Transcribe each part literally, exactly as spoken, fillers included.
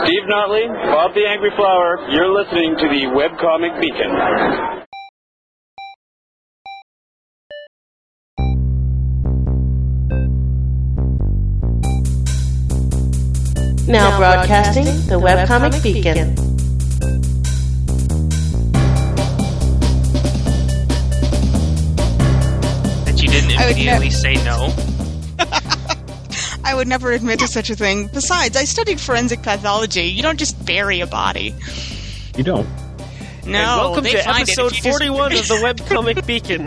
Steve Notley, Bob the Angry Flower. You're listening to the Webcomic Beacon. Now broadcasting the Webcomic Beacon. That you didn't immediately ne- say no? I would never admit to such a thing. Besides, I studied forensic pathology. You don't just bury a body. You don't. No, and welcome they to find episode it if you forty-one just... of the Webcomic Beacon.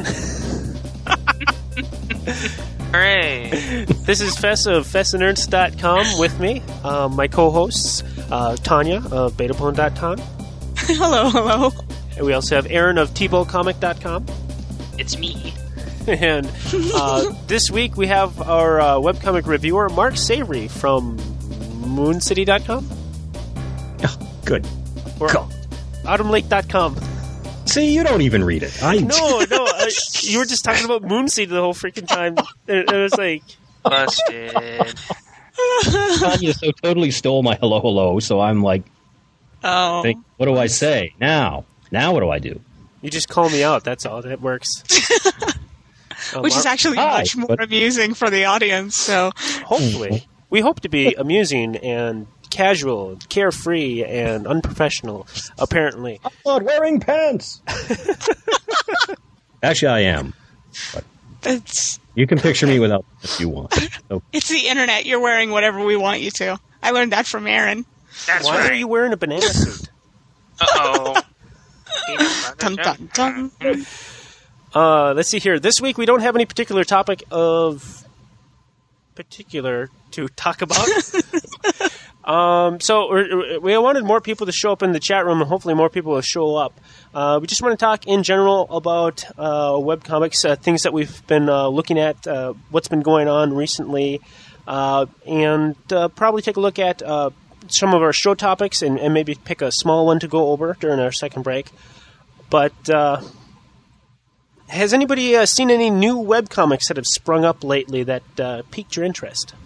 Hooray! This is Fess of fess and nerds dot com with me. Um, my co-hosts, uh, Tanya of Betapone dot com. Hello, hello. And we also have Aaron of T Bow Comic dot com. It's me. And uh, this week we have our uh, webcomic reviewer, Mark Savory from Moon City dot com. Oh, good. Or Go. Autumn Lake dot com. See, you don't even read it. I No, no, uh, you were just talking about Moon City the whole freaking time. It, it was like... Busted. Tanya so totally stole my hello, hello, so I'm like, Oh. think, what do I say now? Now what do I do? You just call me out, that's all. That works. Um, Which is our- actually Hi, much more but- amusing for the audience, so... Hopefully. We hope to be amusing and casual, carefree, and unprofessional, apparently. I'm not wearing pants! Actually, I am. It's, You can picture me without if you want. So, it's the internet. You're wearing whatever we want you to. I learned that from Aaron. That's Why right. are you wearing a banana suit? Uh-oh. Dun, dun, dun. Uh, let's see here. This week we don't have any particular topic of particular to talk about. um, so we're, we wanted more people to show up in the chat room, and hopefully more people will show up. Uh, we just want to talk in general about uh, webcomics, uh, things that we've been uh, looking at, uh, what's been going on recently, uh, and uh, probably take a look at uh, some of our show topics and, and maybe pick a small one to go over during our second break. But uh, has anybody uh, seen any new webcomics that have sprung up lately that uh, piqued your interest?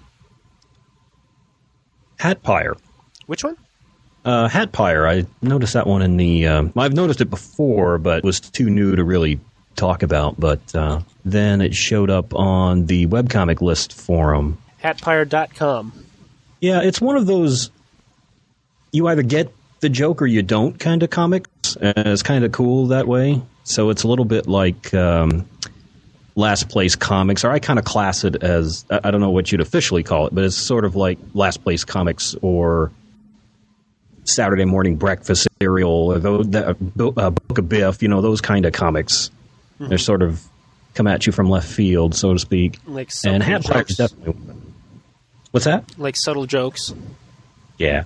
Hatpire. Which one? Uh, Hatpire. I noticed that one in the... Uh, I've noticed it before, but it was too new to really talk about. But uh, then it showed up on the webcomic list forum. Hatpire dot com. Yeah, it's one of those... You either get the joke or you don't kind of comics. And it's kind of cool that way. So it's a little bit like um, Last Place Comics, or I kind of class it as, I don't know what you'd officially call it, but it's sort of like Last Place Comics or Saturday Morning Breakfast Cereal, or the, the, uh, Book of Biff, you know, those kind of comics. Mm-hmm. They're sort of come at you from left field, so to speak. Like and subtle Hatpire jokes. is definitely one. What's that? Like subtle jokes. Yeah.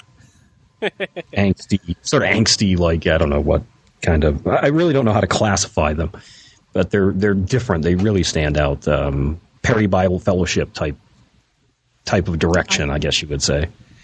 angsty, sort of angsty, like, I don't know what kind of, I really don't know how to classify them, but they're they're different. They really stand out. Um, Perry Bible Fellowship type type of direction, I guess you would say.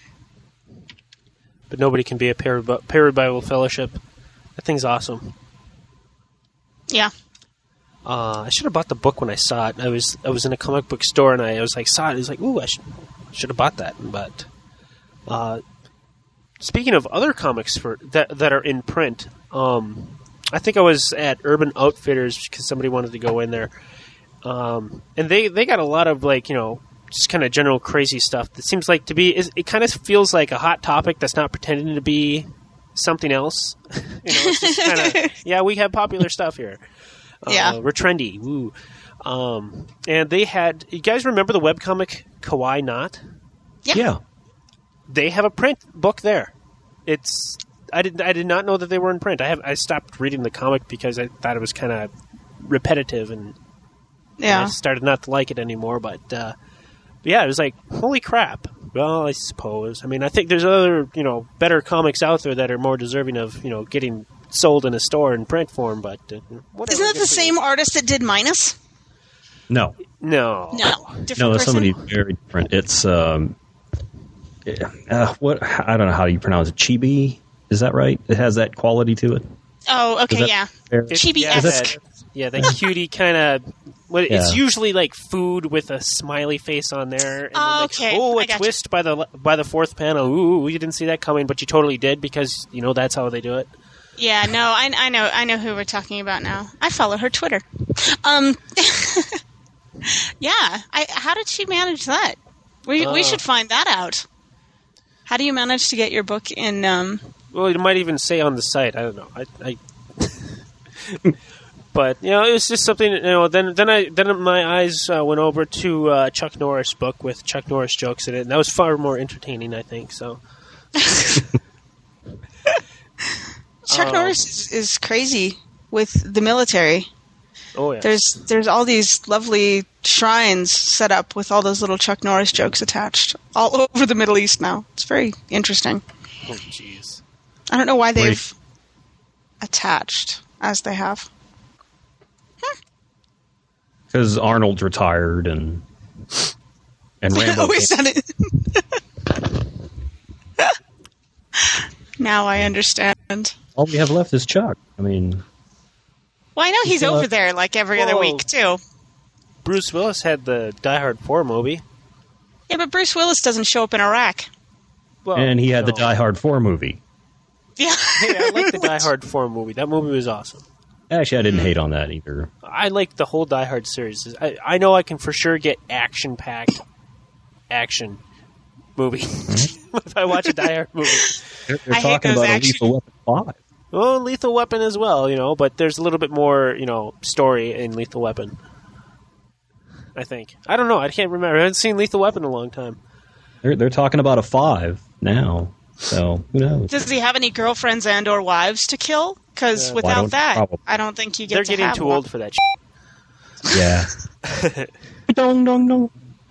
But nobody can be a Perry, Perry Bible Fellowship. That thing's awesome. Yeah. Uh, I should have bought the book when I saw it. I was I was in a comic book store and I was like saw it. I was like, ooh, I should should have bought that. But uh, speaking of other comics for that that are in print, um, I think I was at Urban Outfitters because somebody wanted to go in there, um, and they, they got a lot of like you know just kind of general crazy stuff that seems like to be. It kind of feels like a hot topic that's not pretending to be something else. you know, it's just kind of yeah, we have popular stuff here. Uh, Yeah. we're trendy. Woo. Um, and they had. You guys remember the webcomic Kawaii Knot? Yeah. Yeah. They have a print book there. It's I did I did not know that they were in print. I have I stopped reading the comic because I thought it was kind of repetitive and Yeah. I started not to like it anymore. But, uh, but yeah, it was like holy crap. Well, I suppose. I mean, I think there's other you know better comics out there that are more deserving of you know getting sold in a store in print form. But uh, whatever. Isn't that Good the for same you. artist that did Minus? No. No. No. Different No, it's person? somebody very different. It's, um, uh, what, I don't know how you pronounce it. Chibi? Is that right? It has that quality to it? Oh, Is okay, that yeah. fair? It's- Chibi-esque. yeah, that, yeah, that cutie kind of Well, it's Yeah. usually like food with a smiley face on there. And then Oh, like, okay. oh, I a gotcha. twist by the by the fourth panel. Ooh, you didn't see that coming, but you totally did because you know that's how they do it. Yeah, no, I, I know, I know who we're talking about now. I follow her Twitter. Um, yeah, I, how did she manage that? We Uh. we should find that out. How do you manage to get your book in? Um, Well, it might even say on the site. I don't know. I, I but you know, it was just something. You know, then then I then my eyes uh, went over to uh, Chuck Norris book with Chuck Norris jokes in it, and that was far more entertaining. I think so. Chuck Oh. Norris is, is crazy with the military. Oh yeah. There's there's all these lovely shrines set up with all those little Chuck Norris jokes attached all over the Middle East now. It's very interesting. Oh jeez. I don't know why they've Wait. attached as they have. Because Arnold's retired and and Rambo. Always done it. Now I understand. All we have left is Chuck. I mean, Well, I know he's still over have- there like every other Whoa. week too. Bruce Willis had the Die Hard four movie. Yeah, but Bruce Willis doesn't show up in Iraq. Well, and he had the no. Die Hard four movie. Yeah. Hey, I like the Die Hard four movie. That movie was awesome. Actually, I didn't hate on that either. I like the whole Die Hard series. I, I know I can for sure get action-packed action movie if I watch a Die Hard movie. They're, they're I hate talking those about action- a Lethal Weapon five. Well, Lethal Weapon as well, you know, but there's a little bit more, you know, story in Lethal Weapon. I think. I don't know. I can't remember. I haven't seen Lethal Weapon in a long time. They're they're talking about a five now. So who knows? Does he have any girlfriends and or wives to kill? Because Uh, Why without don't- that, probably. I don't think you get They're to getting have too one. old for that shit. Yeah. dong dong dong.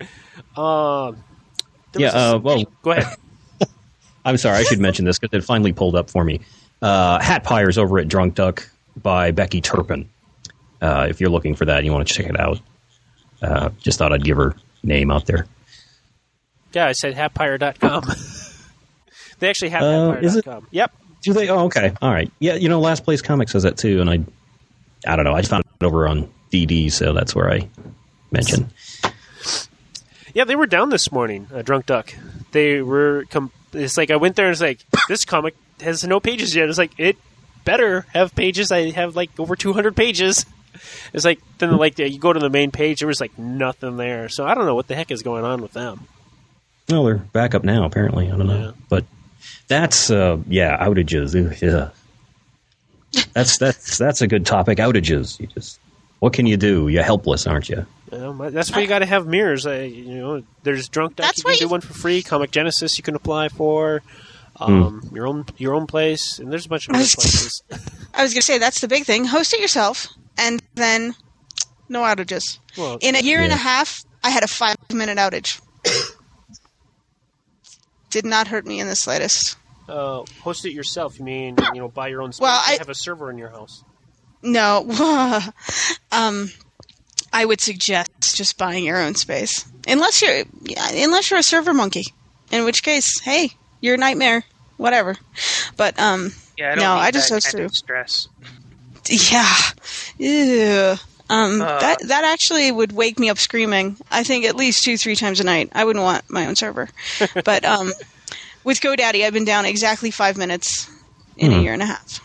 Um, there Yeah. was a- Uh, well, Go ahead. I'm sorry. I should mention this because it finally pulled up for me. Uh, Hat Pyres over at Drunk Duck by Becky Turpin. Uh, if you're looking for that, and you want to check it out. Uh, just thought I'd give her name out there. Yeah, I said hatpire dot com. They actually have Uh, hatpire is dot it? com. Yep. Do they? Oh, okay. All right. Yeah, you know, Last Place Comics says that too, and I, I don't know. I just found it over on D D, so that's where I mentioned. Yeah, they were down this morning, uh, Drunk Duck. They were. Com- it's like I went there and it's like, this comic has no pages yet. It's like, it better have pages. I have like over two hundred pages. It's like, then like you go to the main page, there was like nothing there. So I don't know what the heck is going on with them. No, they're back up now. Apparently, I don't know, Yeah. but that's uh, yeah, outages. Ooh, yeah, that's that's that's a good topic. Outages. You just what can you do? You're helpless, aren't you? You know, that's why you got to have mirrors. Uh, you know, there's Drunk Duck. That's You why can do you- one for free. Comic Genesis you can apply for. Um, Your own your own place, and there's a bunch of other places. I was going to say that's the big thing. Host it yourself, and then no outages. Well, In a year and a Yeah. half, I had a five-minute outage. Did not hurt me in the slightest. Uh, host it yourself. You mean you know buy your own space? Well, and I- have a server in your house. No, um, I would suggest just buying your own space, unless you're yeah, unless you're a server monkey. In which case, hey, you're a nightmare. Whatever. But um, Yeah, I don't no, need I just that host kind through. of stress. Yeah. Ew. Um, Uh. that that actually would wake me up screaming. I think at least two, three times a night. I wouldn't want my own server. But um, with GoDaddy, I've been down exactly five minutes in a Hmm. year and a half.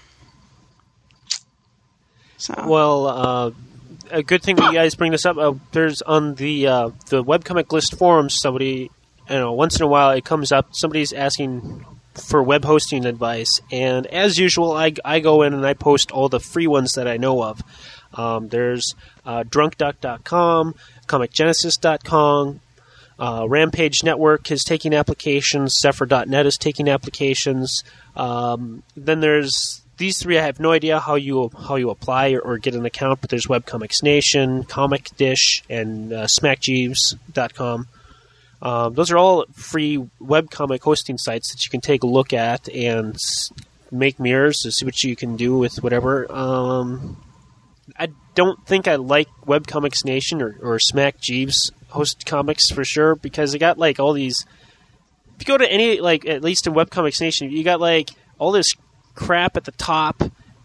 So Well, uh, a good thing that you guys bring this up. Uh, there's on the uh, the webcomic list forums. Somebody, you know, once in a while it comes up. Somebody's asking for web hosting advice, and as usual, I, I go in and I post all the free ones that I know of. Um, there's uh, drunk duck dot com, comic genesis dot com, uh, Rampage Network is taking applications, Zephyr dot net is taking applications. Um, then there's these three. I have no idea how you how you apply or, or get an account, but there's Webcomics Nation, Comic Dish, and uh, smack jeeves dot com. Um, those are all free webcomic hosting sites that you can take a look at and s- make mirrors to see what you can do with whatever. Um, I don't think I like Webcomics Nation or, or Smack Jeeves host comics for sure because they got like all these. If you go to any like at least in Webcomics Nation, you got like all this crap at the top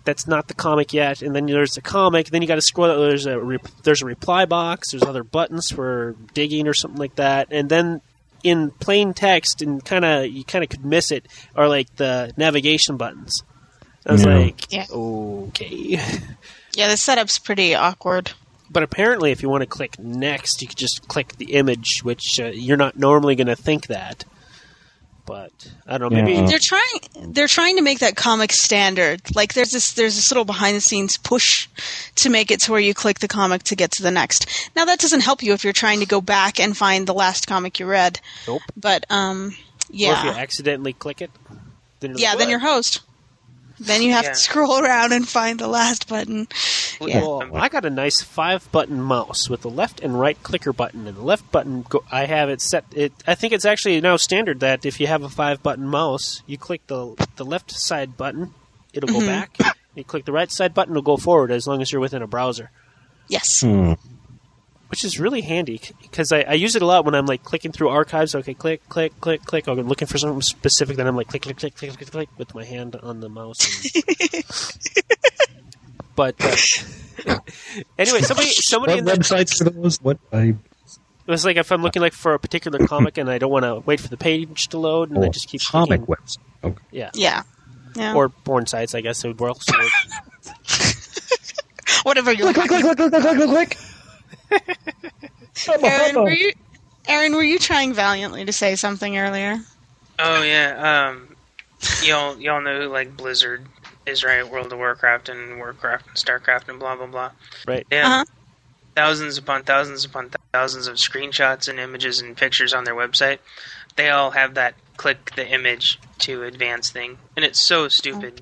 that's not the comic yet, and then there's the comic. Then you got to scroll. There's a re- there's a reply box. There's other buttons for digging or something like that, and then in plain text and kind of you kind of could miss it are like the navigation buttons. I was Yeah. like, Yeah. okay. Yeah, the setup's pretty awkward. But apparently, if you want to click next, you could just click the image, which uh, you're not normally going to think that. But I don't know. Maybe Yeah. They're trying. They're trying to make that comic standard. Like there's this. There's this little behind the scenes push to make it to where you click the comic to get to the next. Now that doesn't help you if you're trying to go back and find the last comic you read. nope. But um, Or if yeah, you accidentally click it, then you're yeah. like, Then "What?" you're host. Then you have Yeah. to scroll around and find the last button. Yeah. Well, I got a nice five-button mouse with the left and right clicker button, and the left button go, I have it set. It I think it's actually now standard that if you have a five-button mouse, you click the the left side button, it'll go back. You click the right side button, it'll go forward as long as you're within a browser, Yes. Hmm. which is really handy because I, I use it a lot when I'm like clicking through archives. Okay, click, click, click, click. I'm looking for something specific, then I'm like click, click, click, click, click, click with my hand on the mouse. And... but uh, anyway, somebody somebody What in the websites are those? What I It's like if I'm looking like for a particular comic and I don't want to wait for the page to load, and I oh, just keep comic clicking. website. Okay. Yeah, Yeah. Yeah. or porn sites, I guess it would also work. Whatever you're. Click, click, click, click, click, click, click, click. Aaron, were you? Aaron, were you trying valiantly to say something earlier? Oh yeah, um, y'all y'all know like Blizzard is right, World of Warcraft and Warcraft and Starcraft and blah blah blah. Right. They have Uh-huh. thousands upon thousands upon thousands of screenshots and images and pictures on their website. They all have that click the image to advance thing, and it's so stupid.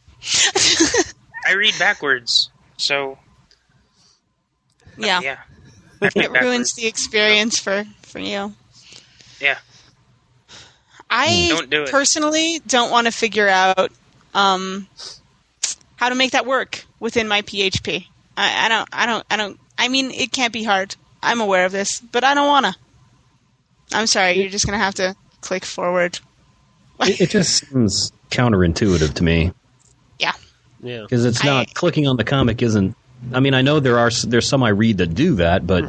I read backwards, so Yeah. yeah. I read It ruins backwards. the experience for, for you. Yeah. I Don't do it. personally don't want to figure out um, how to make that work within my P H P. I, I don't. I don't. I don't. I mean, it can't be hard. I'm aware of this, but I don't want to. I'm sorry. You're just gonna have to click forward. It, it just seems counterintuitive to me Yeah. Yeah. because it's not I- clicking on the comic isn't. I mean, I know there are s- there's some I read that do that, but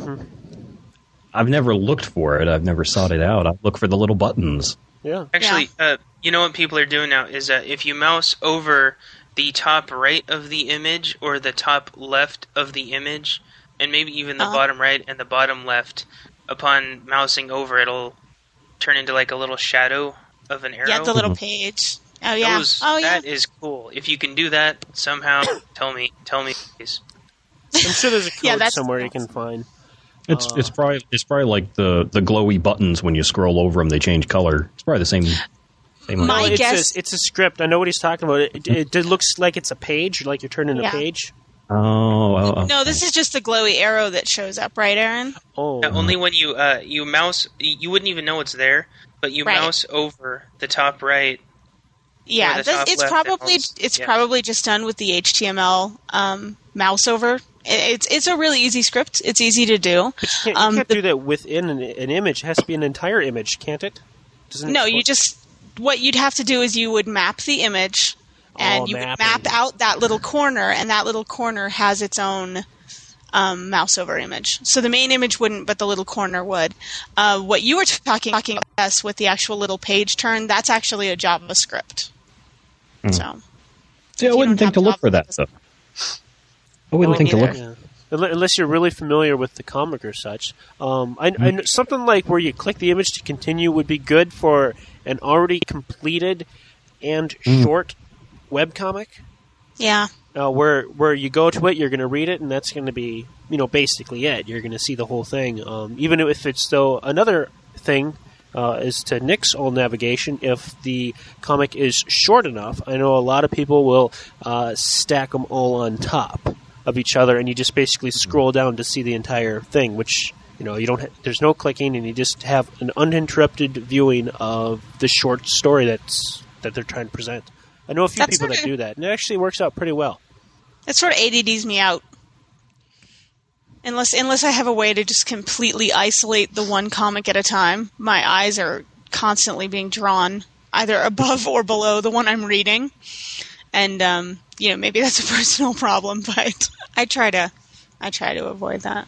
I've never looked for it. I've never sought it out. I look for the little buttons. Yeah. Actually, uh, you know what people are doing now is that if you mouse over the top right of the image or the top left of the image, and maybe even the Uh-huh. bottom right and the bottom left, upon mousing over, it'll turn into like a little shadow of an arrow. Yeah. The little page. Oh yeah. Those- oh yeah. That is cool. If you can do that somehow, tell me. Tell me, please. I'm sure there's a code Yeah, that's- somewhere you can find. It's Uh. it's probably it's probably like the, the glowy buttons when you scroll over them, they change color. It's probably the same. same My Well, it's guess- a, it's a script. I know what he's talking about. It, it, it looks like it's a page, like you're turning Yeah. a page. Oh, oh, oh. No, this is just the glowy arrow that shows up, right, Aaron? Oh, Yeah, only when you uh, you mouse, you wouldn't even know it's there, but you Right. mouse over the top right. Yeah, the this, top it's left probably and mouse- it's yeah. probably just done with the H T M L um, mouse over. It, it's it's a really easy script. It's easy to do. you can't, you um, can't the- do that within an, an image. It has to be an entire image, can't it? Doesn't it No, split- you just what you'd have to do is you would map the image, and Oh, you would mapping. map out that little corner, and that little corner has its own um, mouse over image. So the main image wouldn't, but the little corner would. Uh, what you were talking talking about yes, with the actual little page turn, that's actually a JavaScript. Hmm. So See, I you wouldn't don't think to have look for that Java- stuff. I wouldn't Oh, think to neither. look. Yeah. Unle- Unless you're really familiar with the comic or such. Um, I, I kn- something like where you click the image to continue would be good for an already completed and short webcomic. yeah. Uh, where where you go to it, you're going to read it, and that's going to be you know basically it. You're going to see the whole thing. Um, even if it's though another thing uh, is to Nick's old navigation. If the comic is short enough, I know a lot of people will uh, stack them all on top of each other, and you just basically scroll down to see the entire thing. Which you know you don't. Ha- there's no clicking, and you just have an uninterrupted viewing of the short story that's that they're trying to present. I know a few That's people that sorta- do that, and it actually works out pretty well. It sort of A D Ds me out. Unless unless I have a way to just completely isolate the one comic at a time. My eyes are constantly being drawn either above or below the one I'm reading. and um, you know, maybe that's a personal problem, but I try to, I try to avoid that.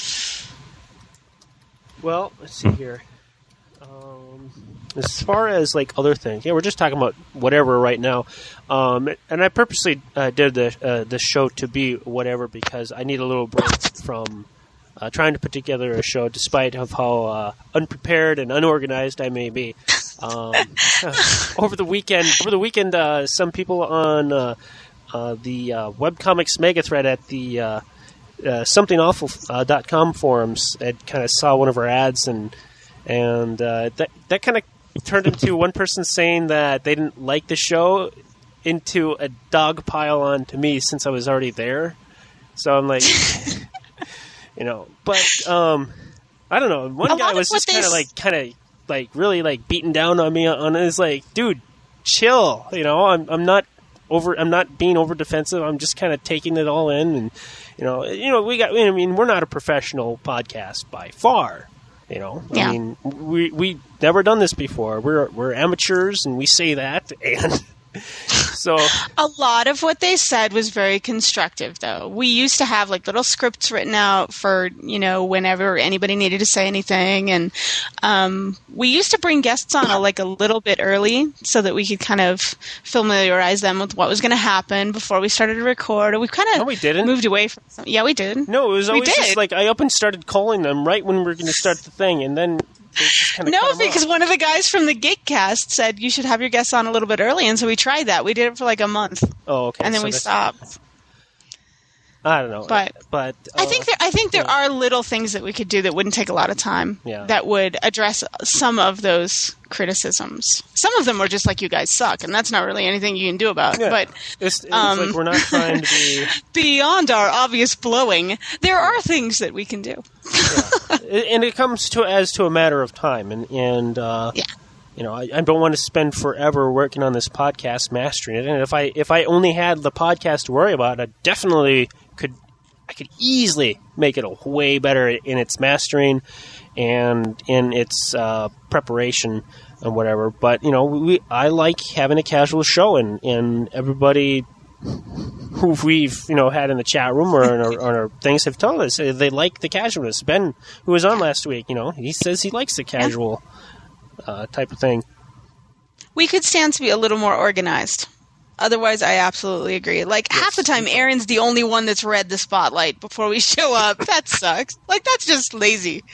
Well, let's see here. Um, as far as like other things, yeah, we're just talking about whatever right now. Um, and I purposely uh, did the uh, the show to be whatever because I need a little break from uh, trying to put together a show, despite of how uh, unprepared and unorganized I may be. Um, over the weekend, over the weekend, uh, some people on uh, uh, the uh, webcomics mega thread at the uh, uh, something awful dot com forums had kind of saw one of our ads, and and uh, that that kind of turned into one person saying that they didn't like the show into a dog pile onto me since I was already there. So I'm like, you know, but um, I don't know. One A guy lot of was what just they kind of s- like, kind of like really like beating down on me on it. It's like, dude, chill. You know, I'm I'm not over. I'm not being over defensive. I'm just kind of taking it all in, and you know, you know, we got. I mean, we're not a professional podcast by far. You know, Yeah. I mean, we we never done this before. We're we're amateurs, and we say that, and so A lot of what they said was very constructive, though. We used to have like little scripts written out for, you know, whenever anybody needed to say anything, and um, we used to bring guests on a, like a little bit early so that we could kind of familiarize them with what was going to happen before we started to record. We've kind of No, we didn't. moved away from some. Yeah, we did. no, it was We always just did. like I up and started calling them right when we were going to start the thing, and then they just kind of No, because one of the guys from the Geekcast said you should have your guests on a little bit early, and so we tried that. We did it for like a month, oh, okay, and then so we that's- stopped. I don't know, But- but I uh, think there, I think there are little things that we could do that wouldn't take a lot of time. Yeah. That would address some of those criticisms. Some of them were just like, you guys suck, and that's not really anything you can do about. yeah, But it's, it's um, like we're not trying to be. beyond our obvious blowing, there are things that we can do. And it comes to as to a matter of time, and and uh, Yeah. you know, I, I don't want to spend forever working on this podcast, mastering it. And if I if I only had the podcast to worry about, I definitely could. I could easily make it a way better in its mastering and in its uh, preparation and whatever. But you know, we I like having a casual show, and and everybody who we've you know had in the chat room or on our, on our things have told us they like the casualness. Ben, who was on last week, you know, he says he likes the casual uh, type of thing. We could stand to be a little more organized. Otherwise, I absolutely agree. Like, half the time, Aaron's the only one that's read the spotlight before we show up. That sucks. Like, that's just lazy.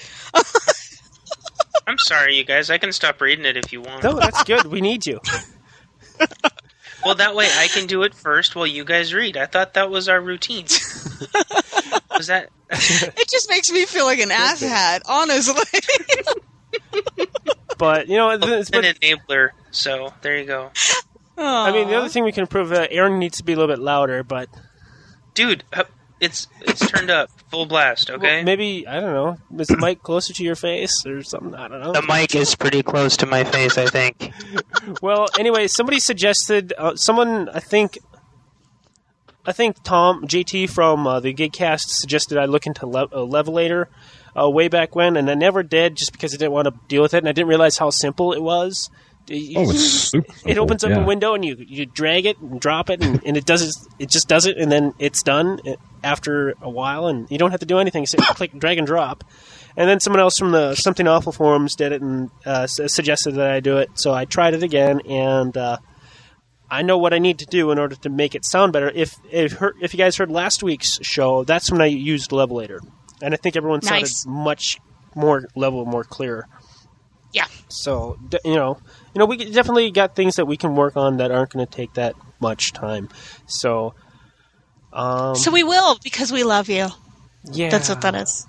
I'm sorry, you guys. I can stop reading it if you want. No, that's good. We need you. Well, that way I can do it first while you guys read. I thought that was our routine. Was that? It just makes me feel like an asshat, honestly. But you know, it's, It's an but, enabler, so there you go. I mean, the other thing we can improve, uh, Aaron needs to be a little bit louder. But Dude, uh, it's it's turned up full blast, okay? well, maybe I don't know. Is the mic closer to your face or something? I don't know. The mic is pretty close to my face, I think. Well, anyway, somebody suggested uh, someone. I think. I think Tom J T from uh, the Gigcast suggested I look into le- uh, Levelator uh, way back when, and I never did, just because I didn't want to deal with it, and I didn't realize how simple it was. You- Oh, it's super it opens up simple, a yeah. window, and you you drag it and drop it, and, and it does it. It just does it, and then it's done after a while, and you don't have to do anything. So click, drag, and drop. And then someone else from the Something Awful forums did it and uh, s- suggested that I do it. So I tried it again, and uh, I know what I need to do in order to make it sound better. If if, her, if you guys heard last week's show, that's when I used Levelator, and I think everyone Nice. sounded much more level, more clear. Yeah. So d- you know, you know, we definitely got things that we can work on that aren't going to take that much time. So, um, So we will, because we love you. yeah, That's what that is.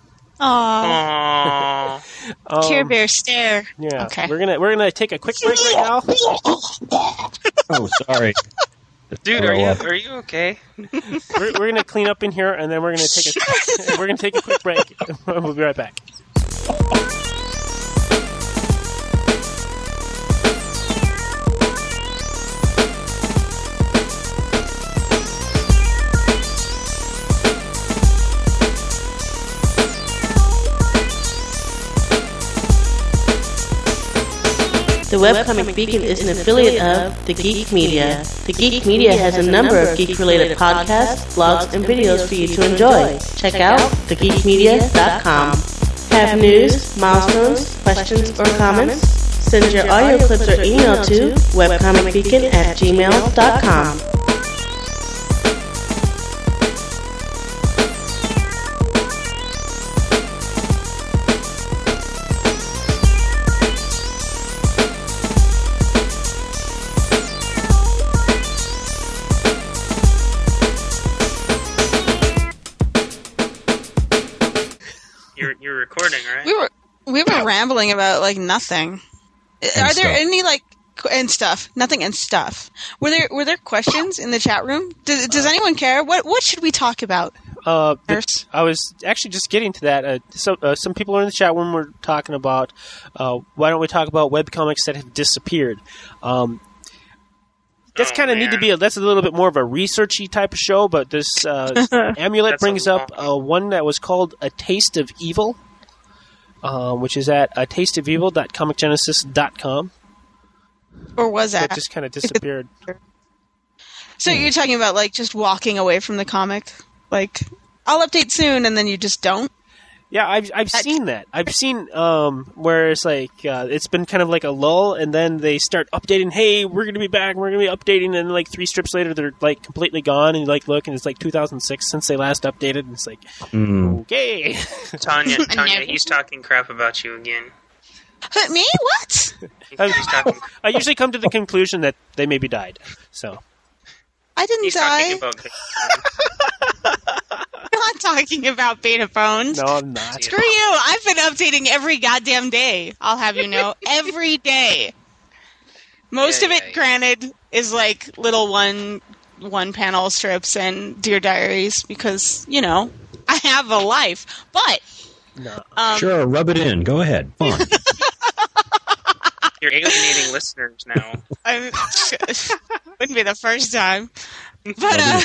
Aww. Aww. Um, Care Bear stare. Yeah, Okay. we're gonna we're gonna take a quick break right now. Oh, sorry. Dude, are you are you okay? We're, we're gonna clean up in here, and then we're gonna take a we're gonna take a quick break. We'll be right back. The Webcomic Beacon is an affiliate of The Geek Media. The Geek Media has a number of geek-related podcasts, blogs, and videos for you to enjoy. Check out the geek media dot com. Have news, milestones, questions, or comments? Send your audio clips or email to webcomicbeacon at gmail dot com. You're you're recording, right? We were we were rambling about like nothing. And Are there stuff. any like qu- and stuff? Nothing and stuff. Were there were there questions in the chat room? Does, does anyone care? What what should we talk about? Uh, the- Nurse? I was actually just getting to that. Uh, so, uh, some people in the chat room were talking about uh, why don't we talk about webcomics that have disappeared. Um, that's Oh, kind of need to man. be a, that's a little bit more of a researchy type of show, but this uh, Amulet That's a brings up long- uh, one that was called A Taste of Evil, uh, which is at a taste of evil dot comic genesis dot com. Or was That that? just kind of disappeared. So you're talking about like just walking away from the comic? Like, I'll update soon, and then you just don't? Yeah, I've I've That- seen that. I've seen um, where it's like uh, it's been kind of like a lull, and then they start updating. Hey, we're gonna be back. We're gonna be updating, and like three strips later, they're like completely gone. And you like look, and it's like two thousand six since they last updated. And it's like, Mm. okay, Tanya, Tanya, know. he's talking crap about you again. Huh, Me? What? He's, he's talking. I usually come to the conclusion that they maybe died. So I didn't He's die. talking about. I'm not talking about beta phones. no, I'm not. Screw you! I've been updating every goddamn day. I'll have you know, every day. Most Yeah, of it, yeah, yeah. granted, is like little one one panel strips and Dear Diaries because you know I have a life. But No. um, Sure, rub it in. Go ahead. Fine. You're alienating listeners now. I wouldn't be the first time. But uh,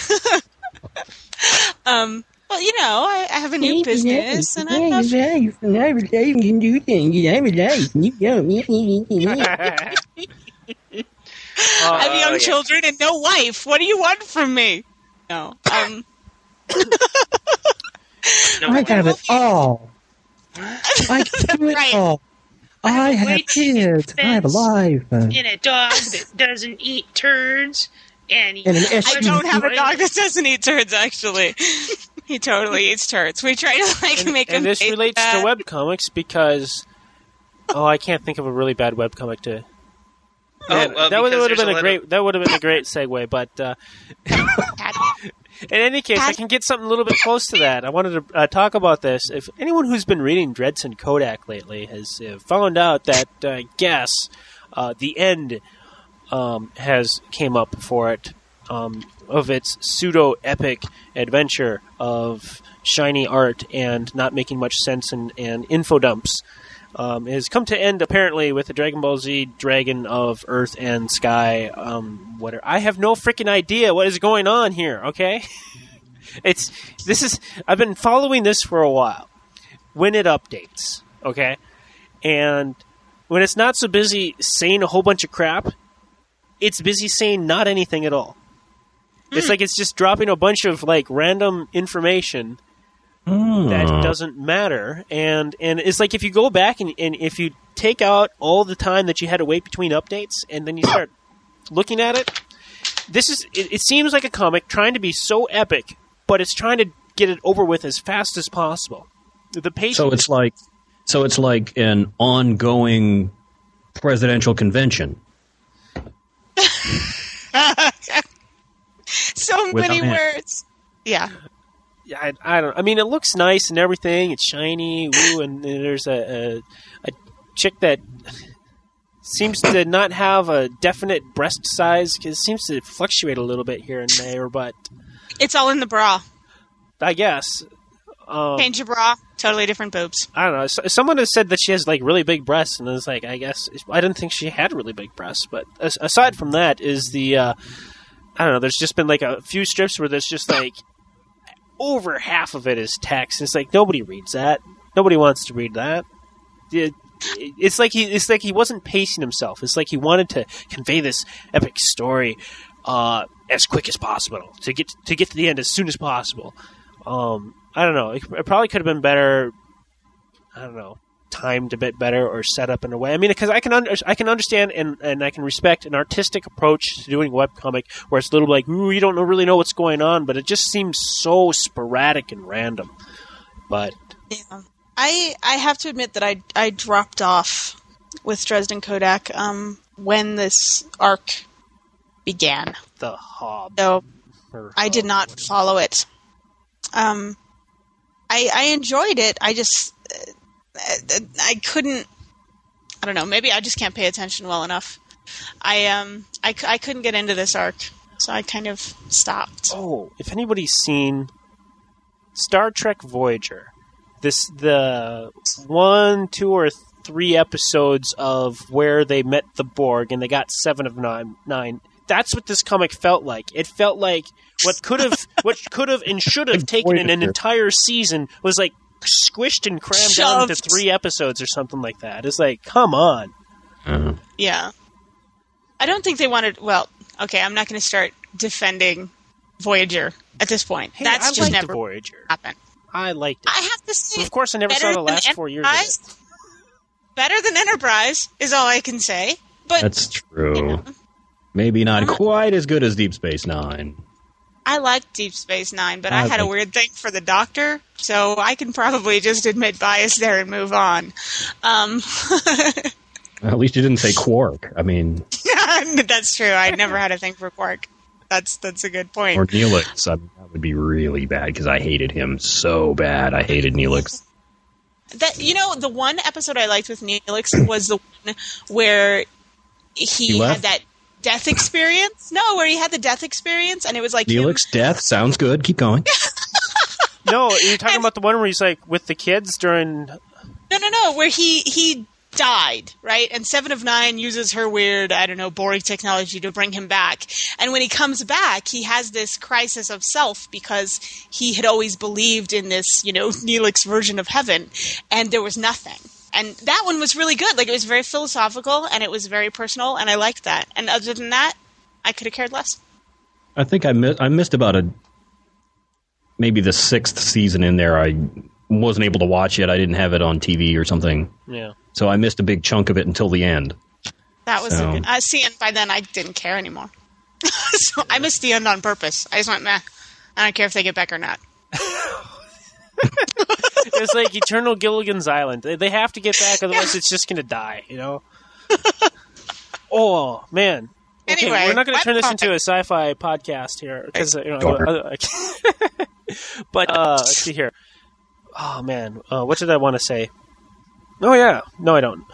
um, well, you know, I, I have a new business and I have. life, and I have a life and can do things, and I have a life, and you don't. I have young yeah. children and no wife. What do you want from me? No. Um, No, I have it all. I can do it Right. all. I have Wait, kids. I have a fence. life. uh, and a dog that doesn't eat turds, and, he And an I S U V. don't have a dog that doesn't eat turds, actually. He totally eats turds. We try to, like, make him And this taste relates that. to webcomics because oh, I can't think of a really bad webcomic to. Oh, Man, well, that would because have there's been a lot great. of- That would have been a great segue, but uh, in any case, I can get something a little bit close to that. I wanted to uh, talk about this. If anyone who's been reading Dredson Kodak lately has uh, found out that, uh, I guess, uh, the end um, has came up for it um, of its pseudo epic adventure of shiny art and not making much sense and, and info dumps. Um, has come to end apparently with the Dragon Ball Z Dragon of Earth and Sky. Um, whatever. I have no freaking idea what is going on here. Okay, it's this is I've been following this for a while. When it updates, okay, and when it's not so busy saying a whole bunch of crap, it's busy saying not anything at all. It's like it's just dropping a bunch of like random information that Hmm. doesn't matter, and and it's like if you go back and, and if you take out all the time that you had to wait between updates and then you start looking at it, this is it, it seems like a comic trying to be so epic, but it's trying to get it over with as fast as possible. The pace. So it's like, so it's like an ongoing presidential convention. So With many a man. words. Yeah. Yeah, I, I don't. I mean, it looks nice and everything. It's shiny, woo, and there's a, a a chick that seems to not have a definite breast size. 'Cause it seems to fluctuate a little bit here and there, but It's all in the bra. I guess. Um, Change your bra. Totally different boobs. I don't know. S- Someone has said that she has like really big breasts, and it's like I guess I didn't think she had really big breasts. But as- aside from that, is the uh, I don't know. There's just been like a few strips where there's just like over half of it is text. It's like nobody reads that. Nobody wants to read that. The- it's like he it's like he wasn't pacing himself. It's like he wanted to convey this epic story uh, as quick as possible to get to get to the end as soon as possible. Um, I don't know. It, it probably could have been better. I don't know, timed a bit better or set up in a way. I mean, because I can under, I can understand and, and I can respect an artistic approach to doing a webcomic where it's a little like, ooh, you don't know, really know what's going on, but it just seems so sporadic and random. But yeah. I I have to admit that I I dropped off with Dresden Kodak um, when this arc began. The Hob. So or I did not follow it. Um, I I enjoyed it. I just uh, I couldn't. I don't know. Maybe I just can't pay attention well enough. I um I, c- I couldn't get into this arc, so I kind of stopped. Oh, if anybody's seen Star Trek Voyager, this the one, two, or three episodes of where they met the Borg and they got seven of nine. Nine. That's what this comic felt like. It felt like what could have, what could have, and should have taken in an entire season was like squished and crammed down into Shoved. three episodes or something like that. It's like, come on. Uh, Yeah. I don't think they wanted. Well, okay, I'm not going to start defending Voyager at this point. Hey, That's I just liked never the Voyager. happened. I liked it. I have to say, Of course, I never saw better the last than four years of it. Enterprise. Better than Enterprise is all I can say. But that's true. you know, Maybe not quite as good as Deep Space Nine. I liked Deep Space Nine, but I, I had a think- weird thing for the Doctor, so I can probably just admit bias there and move on. Um, At least you didn't say Quark. I mean, that's true. I never had a thing for Quark. That's that's a good point. or Neelix. I mean, that would be really bad because I hated him so bad. I hated Neelix. That you know, the one episode I liked with Neelix was the one where he, He had left? that death experience. No, where he had the death experience, and it was like him- Neelix death sounds good. Keep going. No, you're talking about the one where he's like with the kids during. No, no, no. Where he he died, right? And Seven of Nine uses her weird, I don't know, Borg technology to bring him back. And when he comes back, he has this crisis of self because he had always believed in this, you know, Neelix version of heaven, and there was nothing. And that one was really good. Like, it was very philosophical, and it was very personal, and I liked that. And other than that, I could have cared less. I think I missed. I missed about a maybe the sixth season in there. I wasn't able to watch it. I didn't have it on T V or something. Yeah. So I missed a big chunk of it until the end. That was So- a good. Uh, see, and by then I didn't care anymore. So I missed the end on purpose. I just went, meh. I don't care if they get back or not. It's like Eternal Gilligan's Island. They, they have to get back, otherwise it's just going to die, you know? Oh, man. Okay, Anyway, we're not going to turn this webcomic. into a sci-fi podcast here. Cause, you know, I- I- but, uh, let's see here. Oh, man. Uh, what did I want to say? Oh, yeah. No, I don't.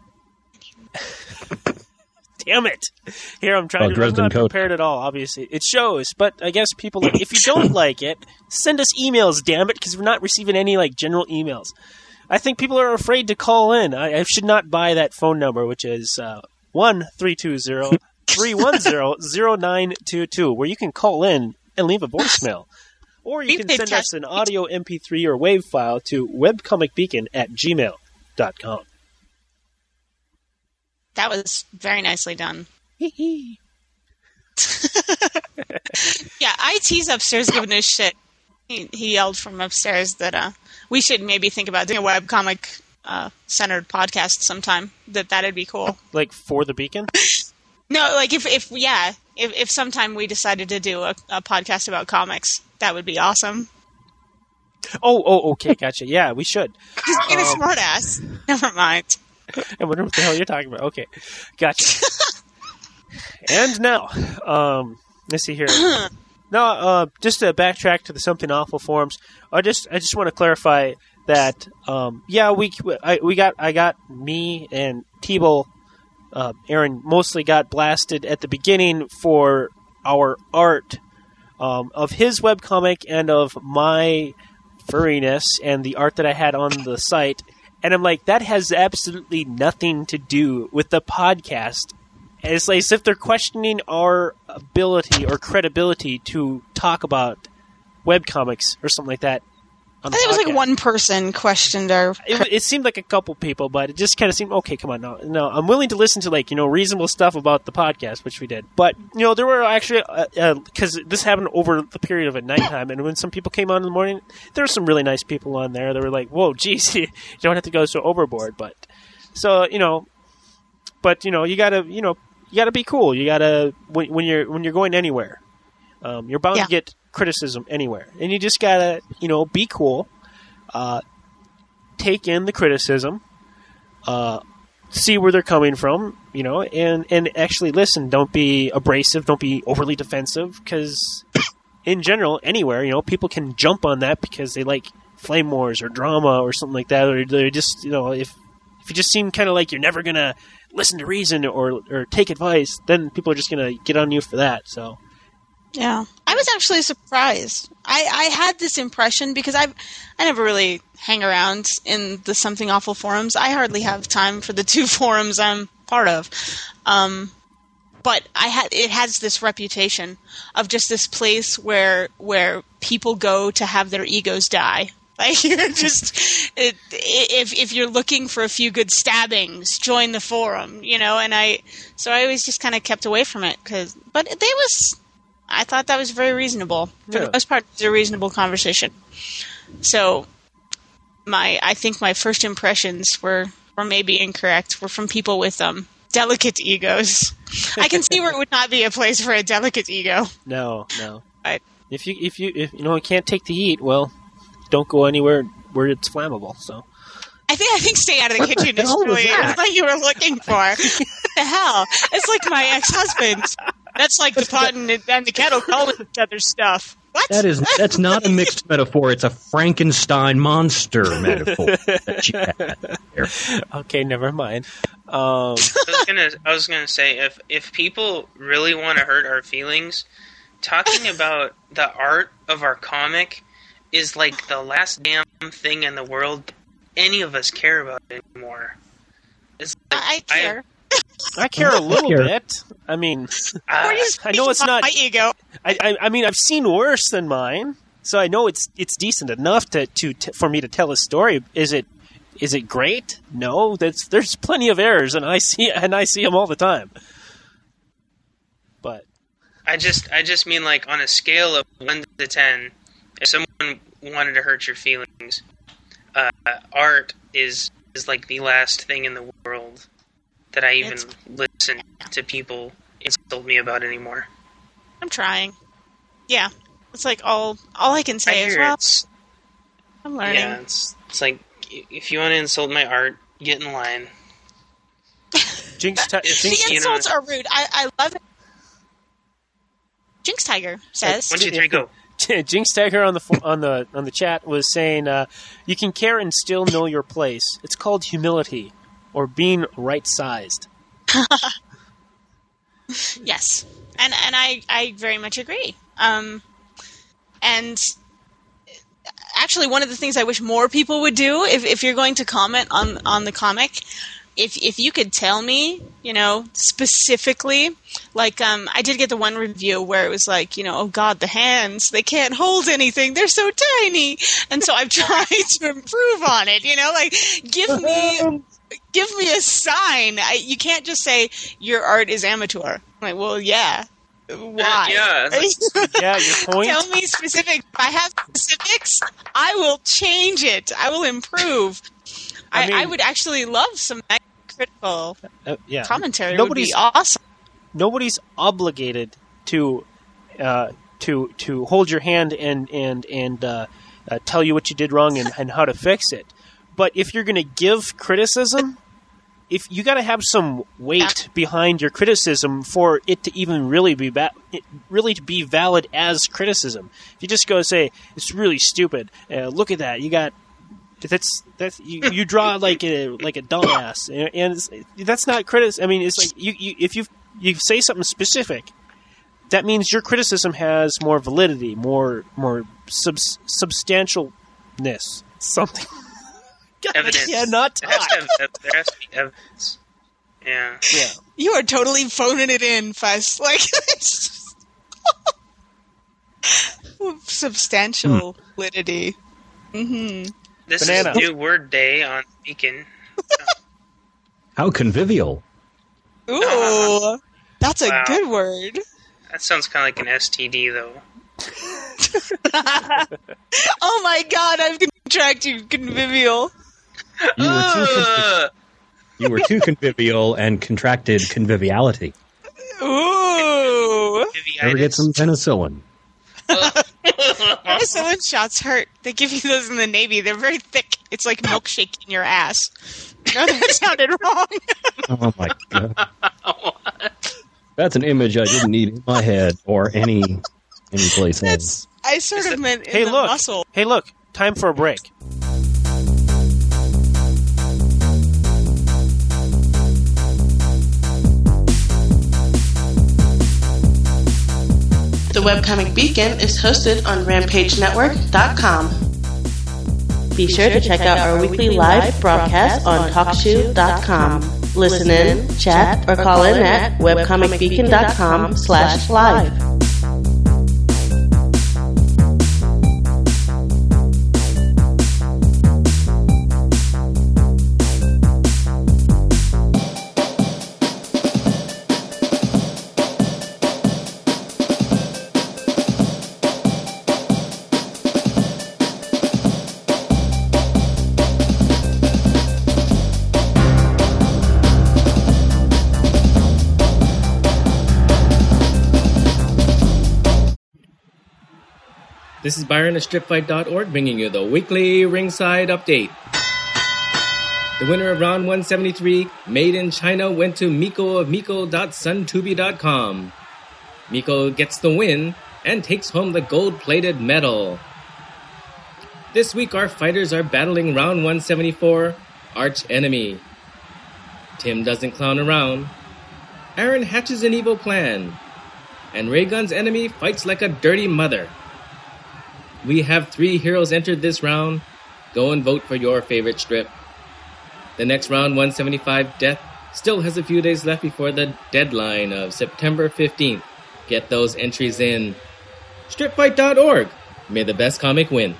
Damn it. Here, I'm trying Oh, to... I'm Dresden not Code. prepared at all, obviously. It shows, but I guess people... Like, if you don't like it, send us emails, damn it, because we're not receiving any, like, general emails. I think people are afraid to call in. I, I should not buy that phone number, which is uh, one three two zero, three one zero, zero nine two two, where you can call in and leave a voicemail. Or you We can paid send cash- us an audio M P three or WAV file to webcomicbeacon at gmail dot com. That was very nicely done. Yeah, I T's upstairs giving us shit. He, he yelled from upstairs that uh, we should maybe think about doing a webcomic uh, centered podcast sometime. That that'd be cool. Like, for the beacon? No, like if if yeah, if if sometime we decided to do a, a podcast about comics, that would be awesome. Oh, oh, okay, gotcha. Yeah, we should. He's being a Um, smartass. Never mind. I wonder what the hell you're talking about. Okay, gotcha. And now, um, let's see here. Now, uh, just to backtrack to the Something Awful forums, I just I just want to clarify that, um, yeah, we I, we got I got me and T-Bull, uh, Aaron mostly got blasted at the beginning for our art um, of his webcomic and of my furriness and the art that I had on the site. And I'm like, that has absolutely nothing to do with the podcast. And it's like as if they're questioning our ability or credibility to talk about webcomics or something like that on I the think it was like podcast. one person questioned our. It, it seemed like a couple people, but it just kind of seemed okay. Come on, no, no, I'm willing to listen to like you know reasonable stuff about the podcast, which we did. But you know, there were actually because uh, uh, this happened over the period of a nighttime, and when some people came on in the morning, there were some really nice people on there. They were like, "Whoa, geez, you don't have to go so overboard." But so you know, but you know, you gotta you know you gotta be cool. You gotta when, when you're when you're going anywhere, um, you're bound Yeah. to get criticism anywhere, and you just gotta you know be cool. Uh, take in the criticism, uh, see where they're coming from, you know, and, and actually listen. Don't be abrasive. Don't be overly defensive, because in general, anywhere, you know, people can jump on that because they like flame wars or drama or something like that, or they're just, you know, if if you just seem kind of like you're never gonna listen to reason or or take advice, then people are just gonna get on you for that. So. Yeah, I was actually surprised. I, I had this impression because I I never really hang around in the Something Awful forums. I hardly have time for the two forums I'm part of. Um, but I had it has this reputation of just this place where where people go to have their egos die. Like you're just it, if if you're looking for a few good stabbings, join the forum, you know. And I so I always just kind of kept away from it because but they was. I thought that was very reasonable. For Yeah. the most part, it's a reasonable conversation. So, my I think my first impressions were, or maybe incorrect, were from people with um delicate egos. I can see where it would not be a place for a delicate ego. No, no. Right. If you if you if you know you can't take the heat, well, don't go anywhere where it's flammable. So I think I think stay out of the kitchen the is hell was really that? what you were looking for. What the hell? It's like my ex-husband. That's like the pot and the, and the kettle calling each other stuff. What? That is that's not a mixed metaphor. It's a Frankenstein monster metaphor that you had there. okay, never mind. Um, I was gonna, I was gonna say if if people really want to hurt our feelings, talking about the art of our comic is like the last damn thing in the world any of us care about anymore. It's like, I care. I care a little care. bit. I mean, I, Or you I know it's speak about not. my ego. I, I, I mean, I've seen worse than mine, so I know it's it's decent enough to, to, to for me to tell a story. Is it is it great? No, that's there's plenty of errors, and I see and I see them all the time. But I just I just mean like on a scale of one to ten, if someone wanted to hurt your feelings, uh, art is is like the last thing in the world that I even It's- listen to people insult me about anymore. I'm trying. Yeah. It's like all all I can I say is, hear well, it's I'm learning. yeah, it's it's like if you want to insult my art, get in line. Jinx, ta- It's- Jinx, The you know- insults are rude. I, I love it. Jinx Tiger says. One, two, three, go. Jinx Tiger on the fo- on the on the chat was saying, uh, "You can care and still know your place. It's called humility, or being right-sized." Yes, and and I, I very much agree. Um, and actually, one of the things I wish more people would do, if if you're going to comment on on the comic, if if you could tell me, you know, specifically, like um, I did get the one review where it was like, you know, oh God, the hands, they can't hold anything, they're so tiny, and so I've tried to improve on it. You know, like give me. Give me a sign. I, you can't just say your art is amateur. I'm like, well, yeah. Why? Yeah, it's Yeah, your point. Tell me specific. If I have specifics, I will change it. I will improve. I I, mean- I would actually love some critical Uh, yeah, commentary. Nobody's It would be awesome. nobody's obligated to uh, to to hold your hand and and and uh, uh, tell you what you did wrong and, and how to fix it. But if you're going to give criticism, if you got to have some weight behind your criticism for it to even really be ba- it really to be valid as criticism. If you just go say it's really stupid, uh, look at that, you got that's that's you, you draw like a like a dumbass, and, and it's, that's not criticism. I mean, it's like you, you if you you say something specific, that means your criticism has more validity, more more subs, substantialness, something. evidence. Yeah, not It has talk. to have, there has to be evidence. Yeah. Yeah. You are totally phoning it in, Fuss. Like substantial validity. Mm-hmm. This Banana. is New Word Day on Beacon. How convivial. Ooh, that's a Wow. good word. That sounds kind of like an S T D, though. Oh my god, I've contracted convivial. You were too, convi- Ugh. you were too convivial and contracted conviviality. Ooh. Ever get some penicillin? Penicillin shots hurt. They give you those in the Navy. They're very thick. It's like milkshake in your ass. No, that sounded wrong. Oh my god. That's an image I didn't need in my head or any any place else. That's, I sort of meant in Hey, the look. muscle. Hey, look. Time for a break. The Webcomic Beacon is hosted on Rampage Network dot com. Be sure to check out our weekly live broadcast on Talk Shoe dot com. Listen in, chat, or call in at webcomic beacon dot com slash live. This is Byron at strip fight dot org bringing you the weekly ringside update. The winner of round one seventy-three, made in China, went to Miko of Miko dot suntubi dot com. Miko gets the win and takes home the gold-plated medal. This week our fighters are battling round one seventy-four, Arch Enemy. Tim doesn't clown around. Aaron hatches an evil plan. And Raygun's enemy fights like a dirty mother. We have three heroes entered this round. Go and vote for your favorite strip. The next round, one seventy-five Death, still has a few days left before the deadline of September fifteenth. Get those entries in. strip fight dot org. May the best comic win.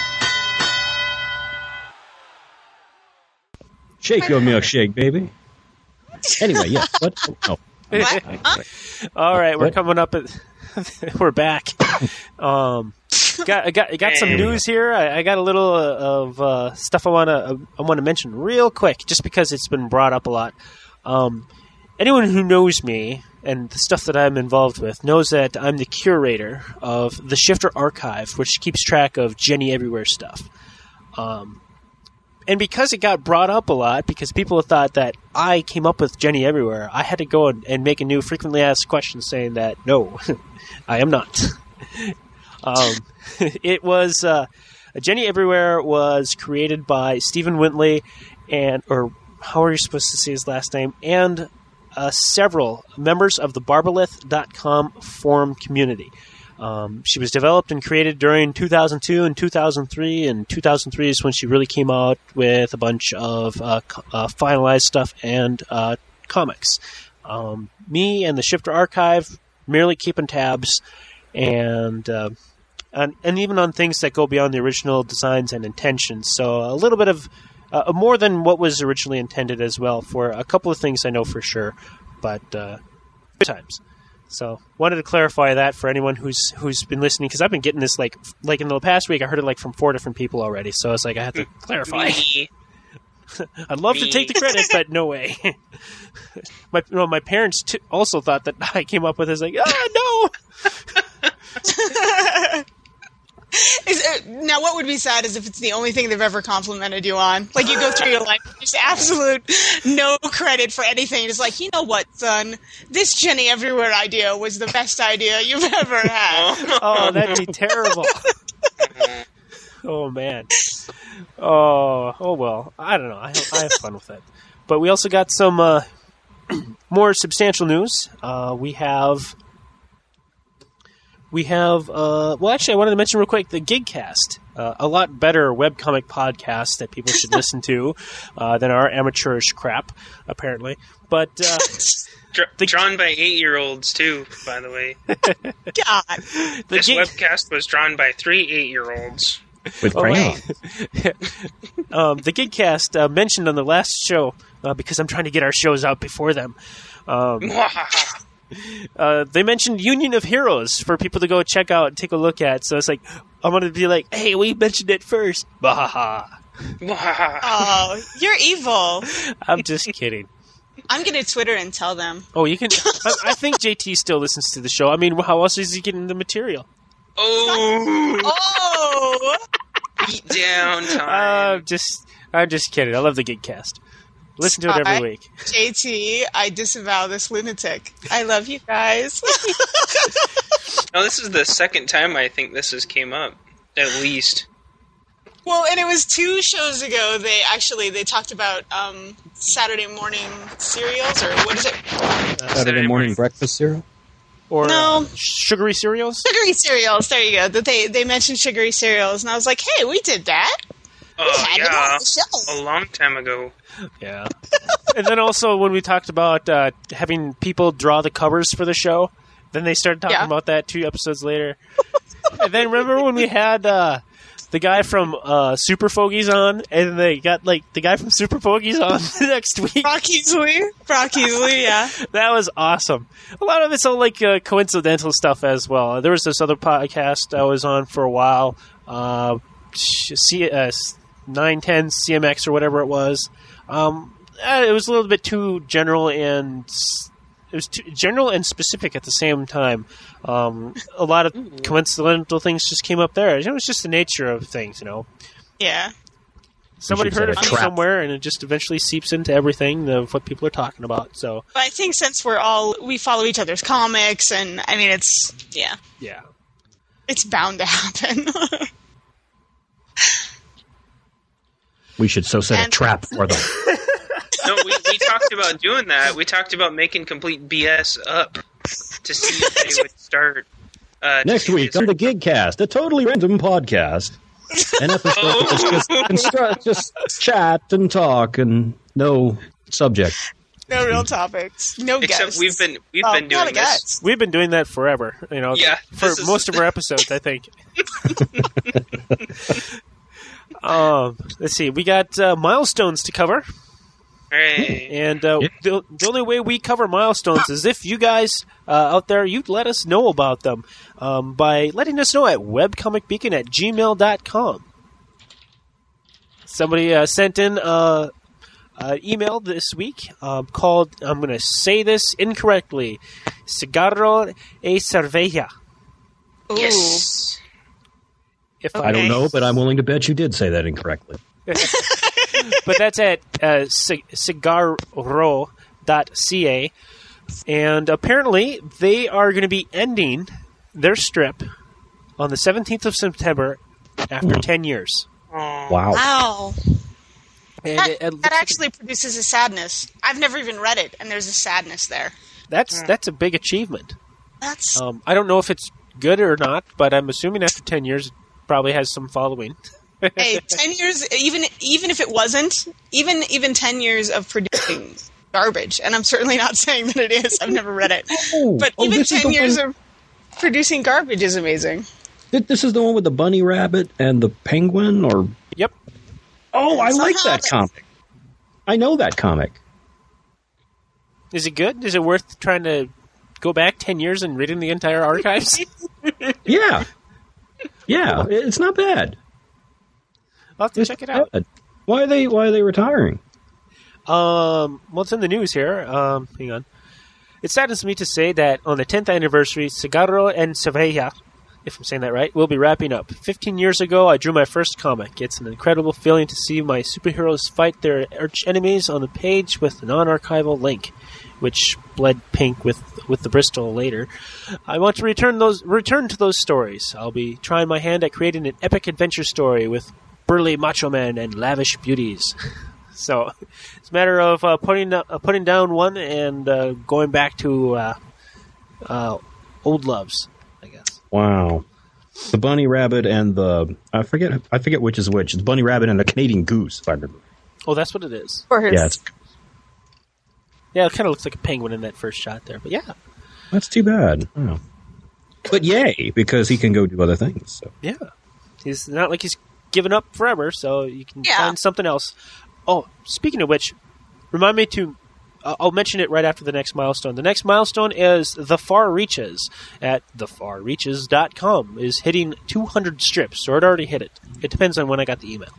Shake your milkshake, baby. Anyway, yes. What? Oh, no. All right, we're What? coming up at. We're back. Um, got I got I got some news here. I, I got a little uh, of uh, stuff I want to uh, I want to mention real quick, just because it's been brought up a lot. Um, anyone who knows me and the stuff that I'm involved with knows that I'm the curator of the Shifter Archive, which keeps track of Jenny Everywhere stuff. Um, and because it got brought up a lot, because people thought that I came up with Jenny Everywhere, I had to go and, and make a new frequently asked question saying that no, I am not. um, it was uh, Jenny Everywhere was created by Stephen Wintley and or how are you supposed to say his last name and uh, several members of the Barbalith dot com forum community. Um, she was developed and created during two thousand two and two thousand three, and two thousand three is when she really came out with a bunch of uh, co- uh, finalized stuff and uh, comics. Um, me and the Shifter Archive merely keeping tabs, and, uh, and and even on things that go beyond the original designs and intentions. So a little bit of uh, more than what was originally intended as well for a couple of things I know for sure, but uh, good times. So, wanted to clarify that for anyone who's who's been listening, because I've been getting this like like in the past week. I heard it like from four different people already, so it's like I had to clarify. Me. I'd love to Me. take the credit, but no way. my you know, my parents t- also thought that I came up with it. It's like, ah, no. Is it, now, what would be sad is if it's the only thing they've ever complimented you on. Like, you go through your life, just absolute no credit for anything. It's like, you know what, son? This Jenny Everywhere idea was the best idea you've ever had. Oh, that'd be terrible. Oh man. Oh, oh well. I don't know. I, I have fun with it. But we also got some uh, more substantial news. Uh, we have. We have, uh, well, actually, I wanted to mention real quick the Gigcast, uh, a lot better webcomic podcast that people should listen to uh, than our amateurish crap, apparently. But uh, Dr- The- drawn by eight-year-olds, too, by the way. God. the This Gig- webcast was drawn by three eight-year-olds. With Oh, crayons. um, the Gigcast uh, mentioned on the last show, uh, because I'm trying to get our shows out before them, um, uh, they mentioned Union of Heroes for people to go check out and take a look at. So it's like, I'm going to be like, hey, we mentioned it first. Bahaha. Oh, you're evil. I'm just kidding. I'm going to Twitter and tell them. Oh, you can. I, I think J T still listens to the show. I mean, how else is he getting the material? Oh, Oh! beat down Uh, time. just, I'm just kidding. I love the Gigcast. Listen to it every Hi. week. J T, I disavow this lunatic. I love you guys. No, this is the second time I think this has came up, at least. Well, and it was two shows ago. They actually they talked about um, Saturday morning cereals, or what is it? Saturday morning breakfast cereal? Or No. uh, sugary cereals. Sugary cereals. There you go. That they they mentioned sugary cereals, and I was like, hey, we did that. Oh, had it on yeah. the show. A long time ago. Yeah. And then also when we talked about uh, having people draw the covers for the show, then they started talking Yeah. about that two episodes later. And then remember when we had uh, the guy from uh, Super Fogies on, and they got like the guy from Super Fogies on the next week? Brock Easley. Brock Easley, yeah. That was awesome. A lot of it's all like uh, coincidental stuff as well. There was this other podcast I was on for a while, uh, C- uh, nine ten C M X or whatever it was. Um, uh, it was a little bit too general and s- it was too general and specific at the same time. Um, a lot of coincidental things just came up there. It was just the nature of things, you know. Yeah. Somebody should heard it set a from trap. somewhere, and it just eventually seeps into everything of what people are talking about. So, But I think since we're all, we follow each other's comics, and I mean, it's, yeah, yeah. it's bound to happen. We should so set a And- trap for them. No, we, we talked about doing that. We talked about making complete B S up to see if they would start. Uh, to Next see week if on the Gigcast, a totally random podcast. An episode that's just, constru- just chat and talk and no subject. No real topics. No Except guests. we've been we've Well, been not doing a this. guest. We've been doing that forever, you know, Yeah, for this is- most of our episodes, I think. um, let's see. We got uh, milestones to cover, Hey. and uh, Yeah. the, the only way we cover milestones is if you guys uh, out there, you let us know about them um, by letting us know at webcomicbeacon at gmail dot com. Somebody uh, sent in uh, an email this week uh, called, I'm going to say this incorrectly, Cigarro e Cerveja. Ooh. Yes. If I don't Okay. know, but I'm willing to bet you did say that incorrectly. But that's at uh, c- cigarro dot c a. And apparently, they are going to be ending their strip on the seventeenth of September after ten years. Aw. Wow. Wow. And That, it, it looks that like actually produces a sadness. I've never even read it, and there's a sadness there. that's that's a big achievement. That's Um, I don't know if it's good or not, but I'm assuming after ten years, it probably has some following. hey, ten years. Even even if it wasn't, even even ten years of producing garbage, and I'm certainly not saying that it is. I've never read it, Oh, but oh, even this is ten the years one- of producing garbage is amazing. Th- This is the one with the bunny rabbit and the penguin, or Yep. oh, I like Somehow that that- comic. I know that comic. Is it good? Is it worth trying to go back ten years and reading the entire archives? Yeah, yeah, it's not bad. I'll have to It's check it out. good. Why are they Why are they retiring? Um, well, it's in the news here. Um, hang on. It saddens me to say that on the tenth anniversary, Cigarro and Cerveja, if I'm saying that right, will be wrapping up. Fifteen years ago, I drew my first comic. It's an incredible feeling to see my superheroes fight their arch enemies on the page with a non-archival link, which bled pink with with the Bristol later. I want to return those return to those stories. I'll be trying my hand at creating an epic adventure story with burly macho men and lavish beauties. So it's a matter of uh, putting uh, putting down one and uh, going back to uh, uh, old loves, I guess. Wow, the bunny rabbit and the I forget I forget which is which. It's bunny rabbit and the Canadian goose, if I remember. Oh, that's what it is. For his, Yeah, it's, Yeah, it kind of looks like a penguin in that first shot there, but yeah, that's too bad. Oh. But yay, because he can go do other things. So. yeah. He's not like he's given up forever, so you can Yeah. find something else. Oh, speaking of which, remind me to. Uh, I'll mention it right after the next milestone. The next milestone is The Far Reaches at the far reaches dot com is hitting two hundred strips, or it already hit it. It depends on when I got the email.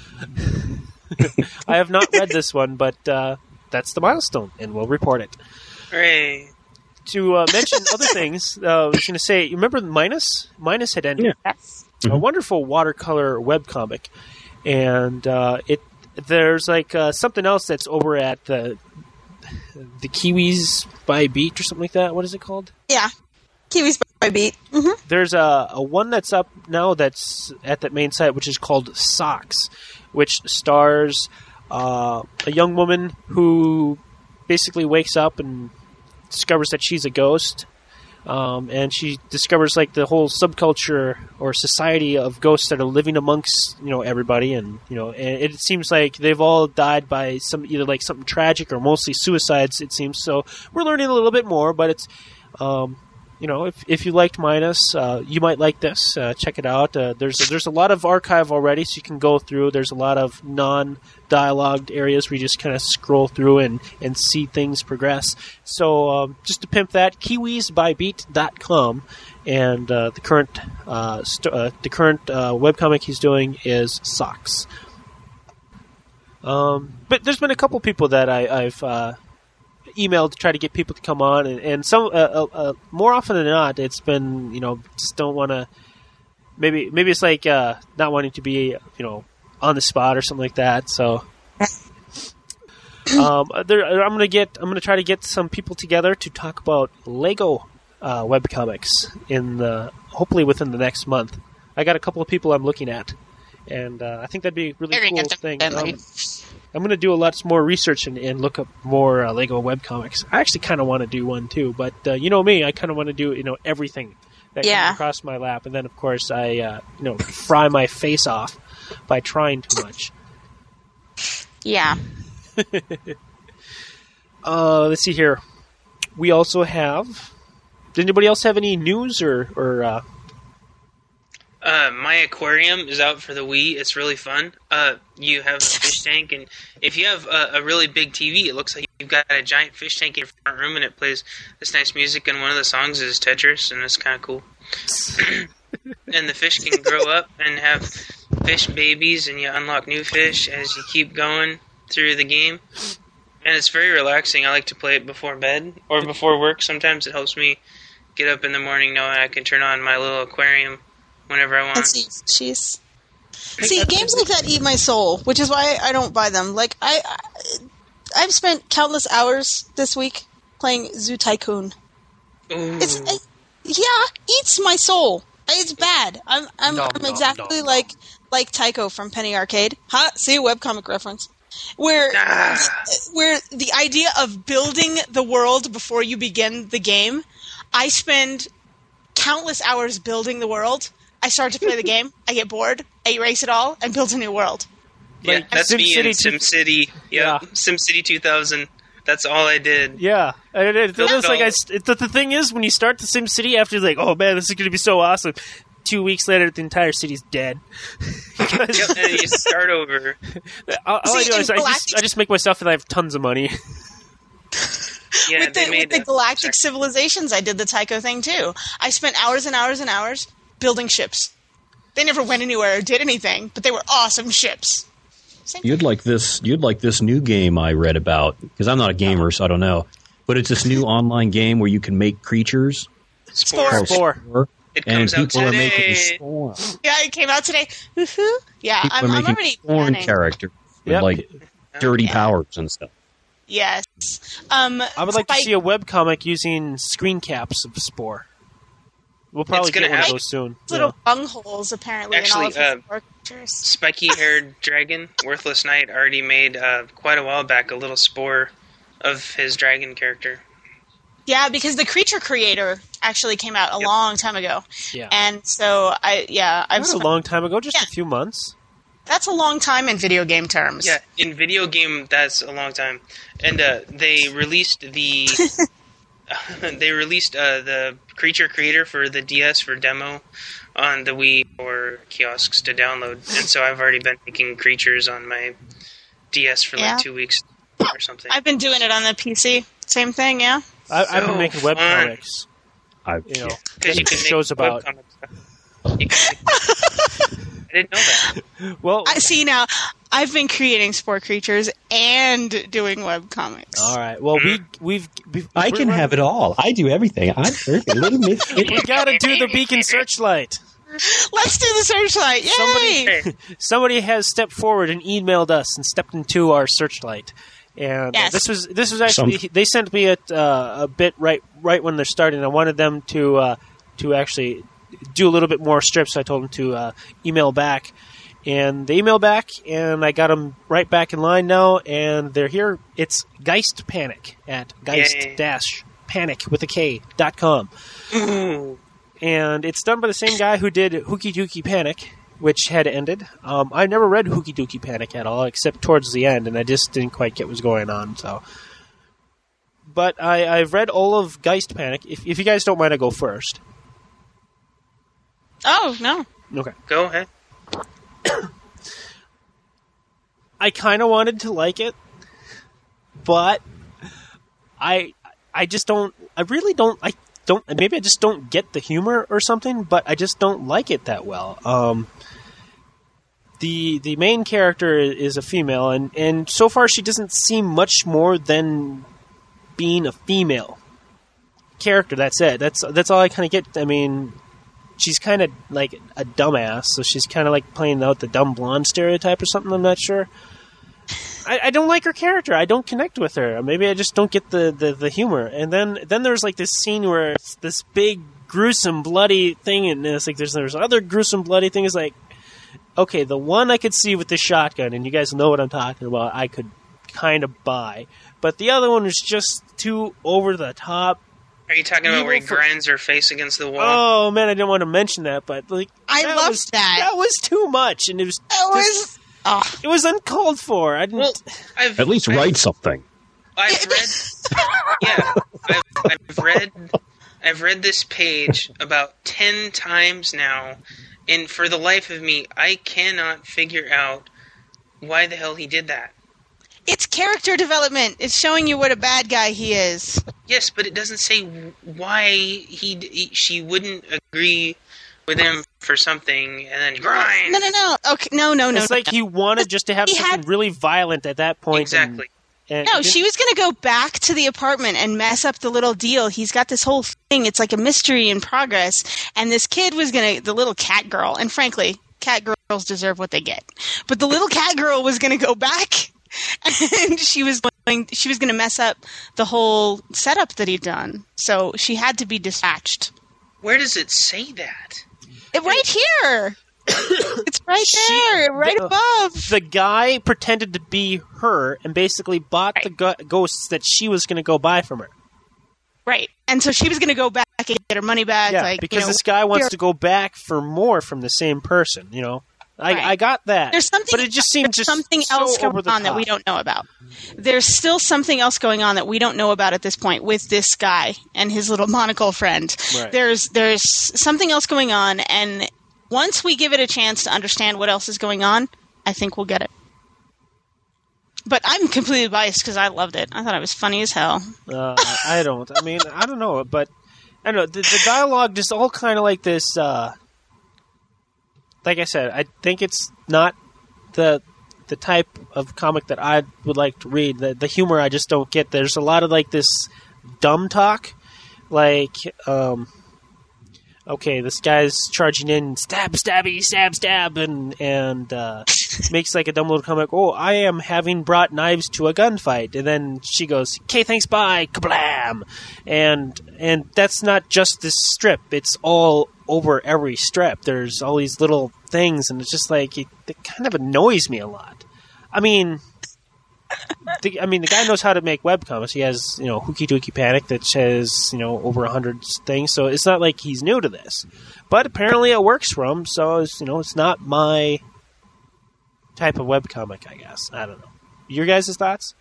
I have not read this one, but uh, that's the milestone, and we'll report it. Hooray. To uh, mention other things, uh, I was going to say, you remember Minus? Minus had ended. Yeah. A wonderful watercolor webcomic. And uh, it there's like uh, something else that's over at the the Kiwis by Beat or something like that. What is it called? Yeah. Kiwis by Beat. hmm There's a, a one that's up now that's at that main site, which is called Socks, which stars uh, a young woman who basically wakes up and discovers that she's a ghost. Um, and she discovers like the whole subculture or society of ghosts that are living amongst you know everybody, and you know, and it seems like they've all died by some either like something tragic or mostly suicides. It seems so. We're learning a little bit more, but it's um, you know, if if you liked Minus, uh, you might like this. Uh, check it out. Uh, there's there's a lot of archive already, so you can go through. There's a lot of non-dialogued areas where you just kind of scroll through and, and see things progress. So um, just to pimp that, kiwis by beat dot com, and uh, the current uh, st- uh, the current uh, webcomic he's doing is Socks. Um, but there's been a couple people that I, I've uh, emailed to try to get people to come on, and, and some uh, uh, uh, more often than not, it's been you know just don't want to. Maybe maybe it's like uh, not wanting to be you know on the spot or something like that. So um, there, I'm gonna get I'm gonna try to get some people together to talk about Lego uh, webcomics in the hopefully within the next month. I got a couple of people I'm looking at, and uh, I think that'd be a really Very cool good. thing. Um, I'm going to do a lot more research and, and look up more uh, Lego webcomics. I actually kind of want to do one too, but uh, you know me, I kind of want to do you know everything that Yeah. comes across my lap, and then of course I uh, you know fry my face off by trying too much. Yeah. Uh, let's see here. We also have. Did anybody else have any news or or? Uh, Uh, my aquarium is out for the Wii. It's really fun. Uh, you have a fish tank, and if you have a, a really big T V, it looks like you've got a giant fish tank in your front room, and it plays this nice music, and one of the songs is Tetris, and it's kind of cool. And the fish can grow up and have fish babies, and you unlock new fish as you keep going through the game. And it's very relaxing. I like to play it before bed or before work. Sometimes it helps me get up in the morning knowing I can turn on my little aquarium whenever I want. And see, she's see games like that eat my soul, which is why I don't buy them. Like I, I I've spent countless hours this week playing Zoo Tycoon. Ooh. It's it, yeah, eats my soul. It's bad. I'm I'm, Nom, I'm nom, exactly nom, like like Tycho from Penny Arcade. Huh? See a webcomic reference. Where Ah. where the idea of building the world before you begin the game, I spend countless hours building the world. I start to play the game, I get bored, I erase it all, and build a new world. Yeah, Like that's me in SimCity two- SimCity. Yeah. Yeah, SimCity two thousand. That's all I did. Yeah, and it, it, Build it's like I, all- st- the, the thing is, when you start the Sim City, after like, oh man, this is going to be so awesome. Two weeks later, the entire city's dead. Because- Yep, and you start over. all, all I See, do in is I just, Galactic- I just make myself and I have tons of money. Yeah, with they the, made with the a- Galactic Civilizations, I did the Tycho thing too. I spent hours and hours and hours building ships. They never went anywhere or did anything, but they were awesome ships. Same You'd like this. You'd like this new game I read about because I'm not a gamer, so I don't know. But it's this new online game where you can make creatures. Spore. called Spore. Spore, It and comes out people are making today. Spore. Yeah, it came out today. Woohoo! Yeah, People I'm, are I'm making already Spore planning. characters with Yep. like dirty Yeah. powers and stuff. Yes. Um, I would like to Spike- see a webcomic using screen caps of Spore. We'll probably It's gonna get one of have- those soon. little Yeah. bung holes apparently Actually, in all of his uh, characters. Spiky-haired dragon, Worthless Knight, already made uh, quite a while back a little spore of his dragon character. Yeah, because the creature creator actually came out a Yep. long time ago, Yeah. and so I yeah I've Not a spent- long time ago, just Yeah. a few months. that's a long time in video game terms. Yeah, in video game, that's a long time. And uh, they released the they released uh, the creature creator for the D S for demo on the Wii or kiosks to download, and so I've already been making creatures on my D S for like Yeah. two weeks or something. I've been doing it on the P C. Same thing, yeah. I, I've been So making fun. webcomics. I, You know, Because you can make shows about. webcomic stuff. You can make- I didn't know that. Well, I see now. I've been creating spore creatures and doing webcomics. all right. Well, we we've, we've I we're can running- have it all. I do everything. I'm perfect. Little Miss We gotta do the Beacon Searchlight. Let's do the searchlight! Yay! Somebody- Hey, Somebody has stepped forward and emailed us and stepped into our searchlight. And uh, Yes. this was this was actually they sent me it uh, a bit right right when they're starting. I wanted them to uh, to actually do a little bit more strips. So I told them to uh, email back, and they emailed back, and I got them right back in line now, and they're here. It's Geist Panic at Geist dash Panic with a K dot com, ooh. and it's done by the same guy who did Hooky Dooky Panic, which had ended. Um, I never read Hooky Dooky Panic at all, except towards the end, and I just didn't quite get what was going on. So, but I, I've read all of Geist Panic. If, if you guys don't mind, I go first. Oh, no. Okay. Go ahead. I kind of wanted to like it, but I I just don't. I really don't. I don't. Maybe I just don't get the humor or something. But I just don't like it that well. Um, the the main character is a female, and, and so far she doesn't seem much more than being a female character. That's it. That's that's all I kind of get. I mean, she's kind of like a dumbass, so she's kind of like playing out the dumb blonde stereotype or something. I'm not sure. I, I don't like her character. I don't connect with her. Maybe I just don't get the, the, the humor. And then then there's like this scene where it's this big gruesome bloody thing, and it's like there's there's other gruesome bloody thing. It's like, okay, the one I could see with the shotgun, and you guys know what I'm talking about. I could kind of buy, but the other one is just too over the top. Are you talking about where he Evil for- grinds her face against the wall? Oh man, I didn't want to mention that, but like I that loved was, that. That was too much, and it was It just- was. Oh. it was uncalled for. I didn't. Well, I've, at least I've, write something. I've read, yeah, I've, I've read, I've read this page about ten times now, and for the life of me, I cannot figure out why the hell he did that. It's character development. It's showing you what a bad guy he is. Yes, but it doesn't say why he, he she wouldn't agree with him for something, and then grind. No, no, no. Okay, no, no, no. It's like he wanted just to have He something had- really violent at that point. Exactly. And, and No, she was going to go back to the apartment and mess up the little deal. He's got this whole thing. It's like a mystery in progress. And this kid was going to, the little cat girl, and frankly, cat girls deserve what they get. But the little cat girl was going to go back, and she was going, she was going to mess up the whole setup that he'd done. So she had to be dispatched. Where does it say that? It, right here. It's right She- there, right the- above. the guy pretended to be her and basically bought the go- ghosts that she was going to go buy from her. Right. And so she was going to go back and get her money back. Yeah, like, because you know, this guy wants here- to go back for more from the same person. You know, I, Right. I got that. There's something, but it just seemed there's just something so else over going the on that top. we don't know about. There's still something else going on that we don't know about at this point with this guy and his little monocle friend. Right. There's there's something else going on, and once we give it a chance to understand what else is going on, I think we'll get it. But I'm completely biased because I loved it. I thought it was funny as hell. Uh, I don't. I mean, I don't know, but I don't know. The, the dialogue just all kind of like this. Uh, like I said, I think it's not the the type of comic that I would like to read. The, the humor I just don't get. There's a lot of like this dumb talk, like. Um, Okay, this guy's charging in, stab, stabby, stab, stab, and and uh, makes like a dumb little comment. Oh, I am having brought knives to a gunfight, and then she goes, "Okay, thanks, bye, kablam," and and that's not just this strip; it's all over every strip. There's all these little things, and it's just like it, it kind of annoys me a lot. I mean. The, I mean, the guy knows how to make webcomics. He has, you know, Hooky Dooky Panic that has, you know, over a hundred things. So it's not like he's new to this. But apparently it works for him. So, it's, you know, it's not my type of webcomic, I guess. I don't know. Your guys' thoughts?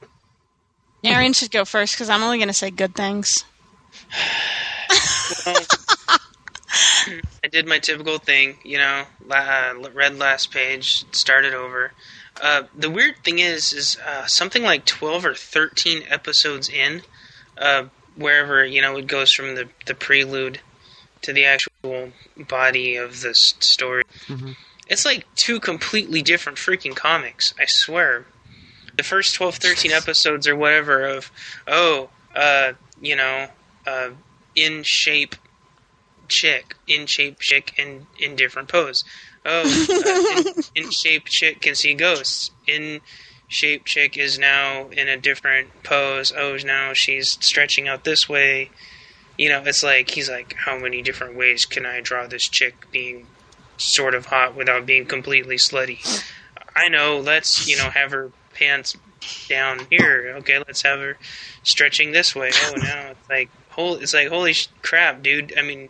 Aaron should go first because I'm only going to say good things. Well, I did my typical thing, you know, uh, read last page, started over. Uh, the weird thing is, is uh, something like twelve or thirteen episodes in, uh, wherever, you know, it goes from the, the prelude to the actual body of the story. Mm-hmm. It's like two completely different freaking comics, I swear. The first twelve, thirteen episodes or whatever of, oh, uh, you know, uh, in shape chick, in shape chick, in, in different pose. Oh, uh, in, in shape chick can see ghosts. In shape chick is now in a different pose. Oh, now she's stretching out this way. You know, it's like, he's like, how many different ways can I draw this chick being sort of hot without being completely slutty? I know, let's, you know, have her pants down here. Okay, let's have her stretching this way. Oh, now it's like, holy, it's like, holy crap, dude. I mean,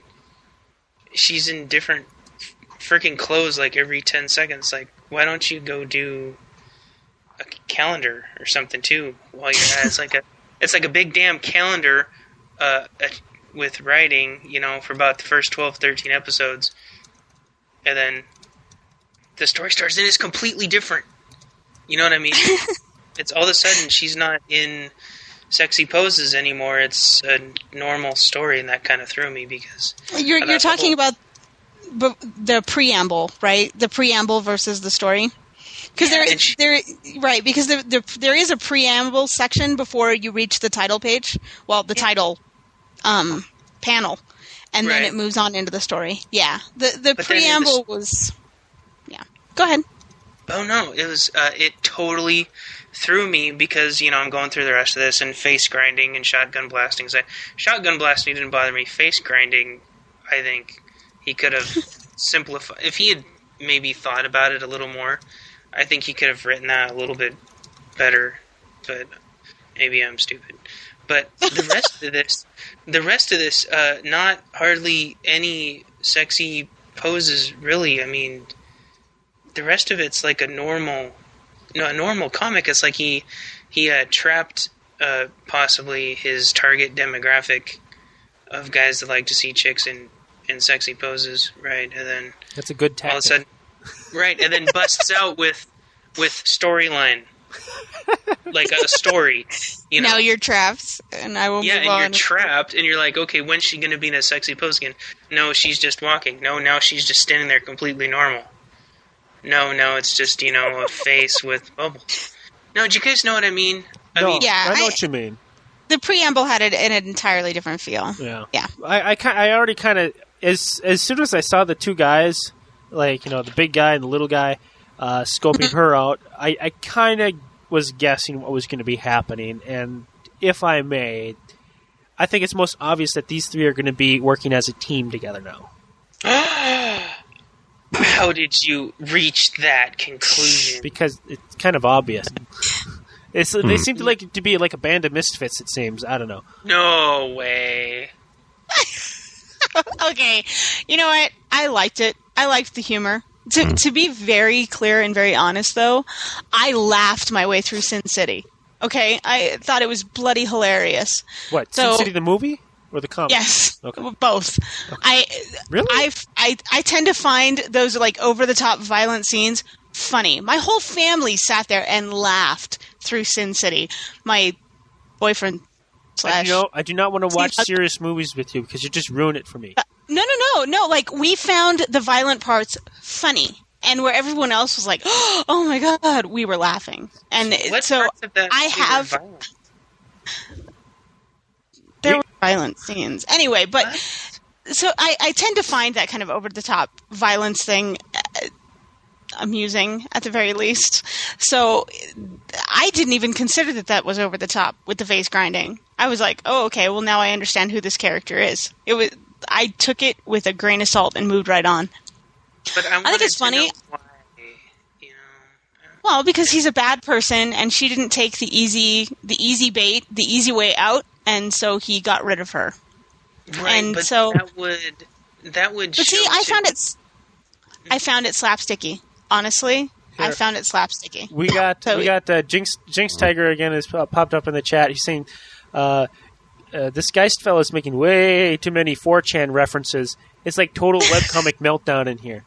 she's in different freaking clothes like every ten seconds. Like, why don't you go do a calendar or something too while you're at it? It's like a, it's like a big damn calendar uh, with writing, you know, for about the first twelve, thirteen episodes. And then the story starts and it's completely different. You know what I mean? It's all of a sudden she's not in sexy poses anymore. It's a normal story, and that kind of threw me because you're you're talking whole... about b- the preamble, right? The preamble versus the story. Because yeah, there, she... there, right? Because there, there, there is a preamble section before you reach the title page. Well, the yeah. title um, panel, and right. then it moves on into the story. Yeah, the the but preamble was, was. Yeah, go ahead. Oh no, it was. Uh, it totally threw me because, you know, I'm going through the rest of this and face grinding and shotgun blasting. So shotgun blasting didn't bother me. Face grinding, I think he could have simplified. If he had maybe thought about it a little more, I think he could have written that a little bit better. But maybe I'm stupid. But the rest of this, the rest of this, uh, not hardly any sexy poses, really. I mean, the rest of it's like a normal. No, a normal comic. It's like he he uh, trapped uh, possibly his target demographic of guys that like to see chicks in, in sexy poses, right? And then that's a good tactic. All of a sudden, right? And then busts out with with storyline, like a story. You know? Now you're trapped, and I will yeah, move and on. you're trapped, and you're like, okay, when's she going to be in a sexy pose again? No, she's just walking. No, now she's just standing there completely normal. No, no, it's just, you know, a face with bubbles. No, do you guys know what I mean? I no, mean, yeah, I know I, what you mean. The preamble had an, an entirely different feel. Yeah, yeah. I, I, I already kind of as as soon as I saw the two guys, like, you know, the big guy and the little guy, uh, scoping her out, I, I kind of was guessing what was going to be happening. And if I may, I think it's most obvious that these three are going to be working as a team together now. How did you reach that conclusion? Because it's kind of obvious. It's, hmm. They seem to like to be like a band of misfits, it seems. I don't know. No way. Okay. You know what? I liked it. I liked the humor. To, hmm. to be very clear and very honest, though, I laughed my way through Sin City. Okay? I thought it was bloody hilarious. What, so, Sin City the movie? Or the comic? Yes, okay. Both. Okay. I really, I I I tend to find those like over the top violent scenes funny. My whole family sat there and laughed through Sin City. My boyfriend slash. I do, not, I do not want to watch serious movies with you because you just ruin it for me. Uh, no, no, no, no. Like, we found the violent parts funny, and where everyone else was like, "Oh my god," we were laughing. And what so parts of that I have. Violent? There were violent scenes. Anyway, but what? so I, I tend to find that kind of over-the-top violence thing uh, amusing, at the very least. So I didn't even consider that that was over-the-top with the face grinding. I was like, oh, okay, well, now I understand who this character is. It was. I took it with a grain of salt and moved right on. But I, I think it's funny. Why, you know. Well, because he's a bad person, and she didn't take the easy, the easy bait, the easy way out. And so he got rid of her. Right, and but so, that would that would. But show see, I to... found it. I found it slapsticky. Honestly, Here. I found it slapsticky. We got so, we got uh, Jinx Jinx Tiger again has uh, popped up in the chat. He's saying, uh, uh, this Geist fellow is making way too many four chan references. It's like total webcomic meltdown in here.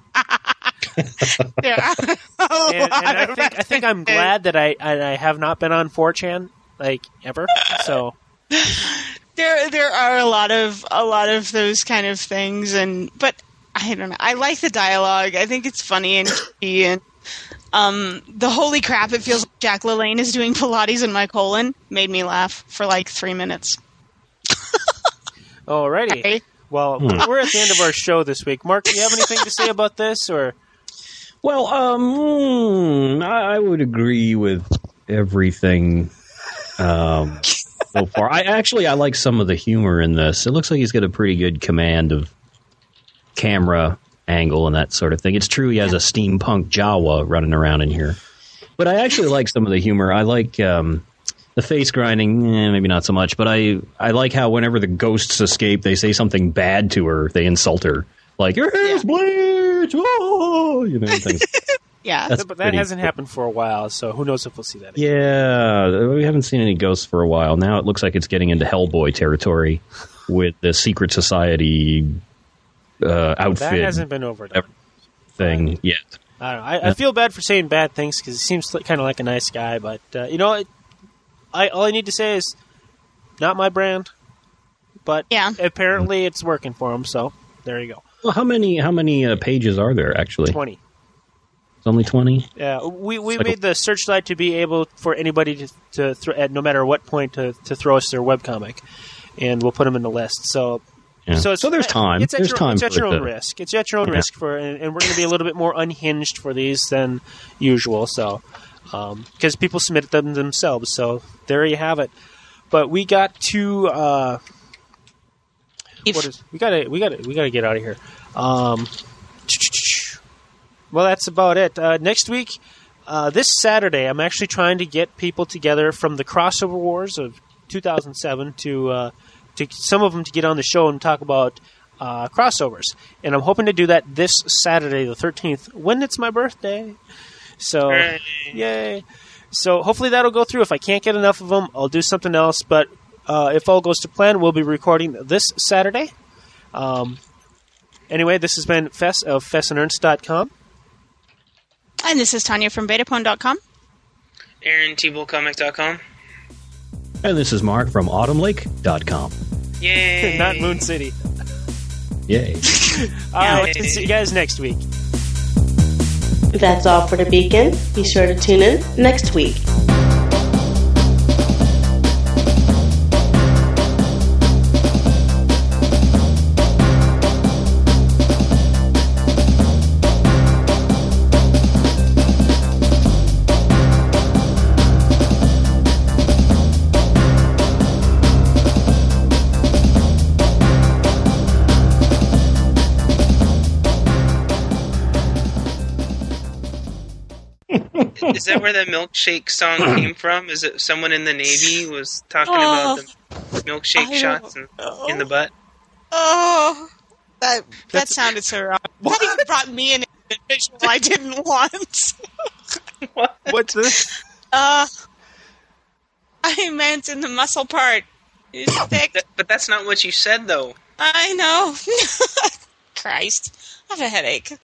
Yeah. And, and I think I think I'm glad that I, I I have not been on four chan like ever. So there there are a lot of a lot of those kind of things, and but I don't know. I like the dialogue. I think it's funny and key, and um, the holy crap! It feels like Jack LaLanne is doing Pilates in my colon. Made me laugh for like three minutes. alrighty. Okay. Well, Hmm. we're at the end of our show this week. Mark, do you have anything to say about this, or? Well, um, mm, I, I would agree with everything um, so far. I actually I like some of the humor in this. It looks like he's got a pretty good command of camera angle and that sort of thing. It's true he has a steampunk Jawa running around in here, but I actually like some of the humor. I like um, the face grinding, eh, maybe not so much, but I I like how whenever the ghosts escape, they say something bad to her. They insult her, like your hair's bleach, oh, you know, things. Yeah. That's But that pretty hasn't cool. happened for a while, so who knows if we'll see that again. Yeah, we haven't seen any ghosts for a while. Now it looks like it's getting into Hellboy territory with the secret society uh, outfit That hasn't been overdone. thing yet. I don't know. I, I feel bad for saying bad things because he seems kind of like a nice guy, but uh, you know, it, I all I need to say is not my brand, but Yeah. apparently it's working for him. So there you go. Well, how many how many uh, pages are there actually? Twenty. It's only twenty. Yeah, we we Like a- made the Searchlight to be able for anybody to to thro- at no matter what point to, to throw us their webcomic, and we'll put them in the list. So. Yeah. So, it's, So there's time. It's at There's your, time It's at for your it own to- risk. It's at your own Yeah. risk for, and, and we're going to be a little bit more unhinged for these than usual. So, because people submit them themselves. So there you have it. But we got to. Uh, If- what is we got to we got to we got to get out of here. Um, well, that's about it. Uh, next week, uh, this Saturday, I'm actually trying to get people together from the crossover wars of two thousand seven to. Uh, to some of them to get on the show and talk about uh, crossovers. And I'm hoping to do that this Saturday, the thirteenth, when it's my birthday. So, Hooray. yay. So hopefully that'll go through. If I can't get enough of them, I'll do something else. But uh, if all goes to plan, we'll be recording this Saturday. Um, anyway, this has been Fess of fess and ernst dot com. And this is Tanya from betapone dot com. Aaron T Bull Comic dot com. And this is Mark from autumn lake dot com. Yay! Not Moon City. Yay. All right, see you guys next week. That's all for the Beacon. Be sure to tune in next week. Is that where the milkshake song came from? Is it someone in the Navy was talking Oh, about the milkshake I shots in, in the butt? Oh, that that sounded so wrong. That even brought me an visual I didn't want. What? What's this? Uh, I meant in the muscle part. It's thick. That, but that's not what you said, though. I know. Christ, I have a headache.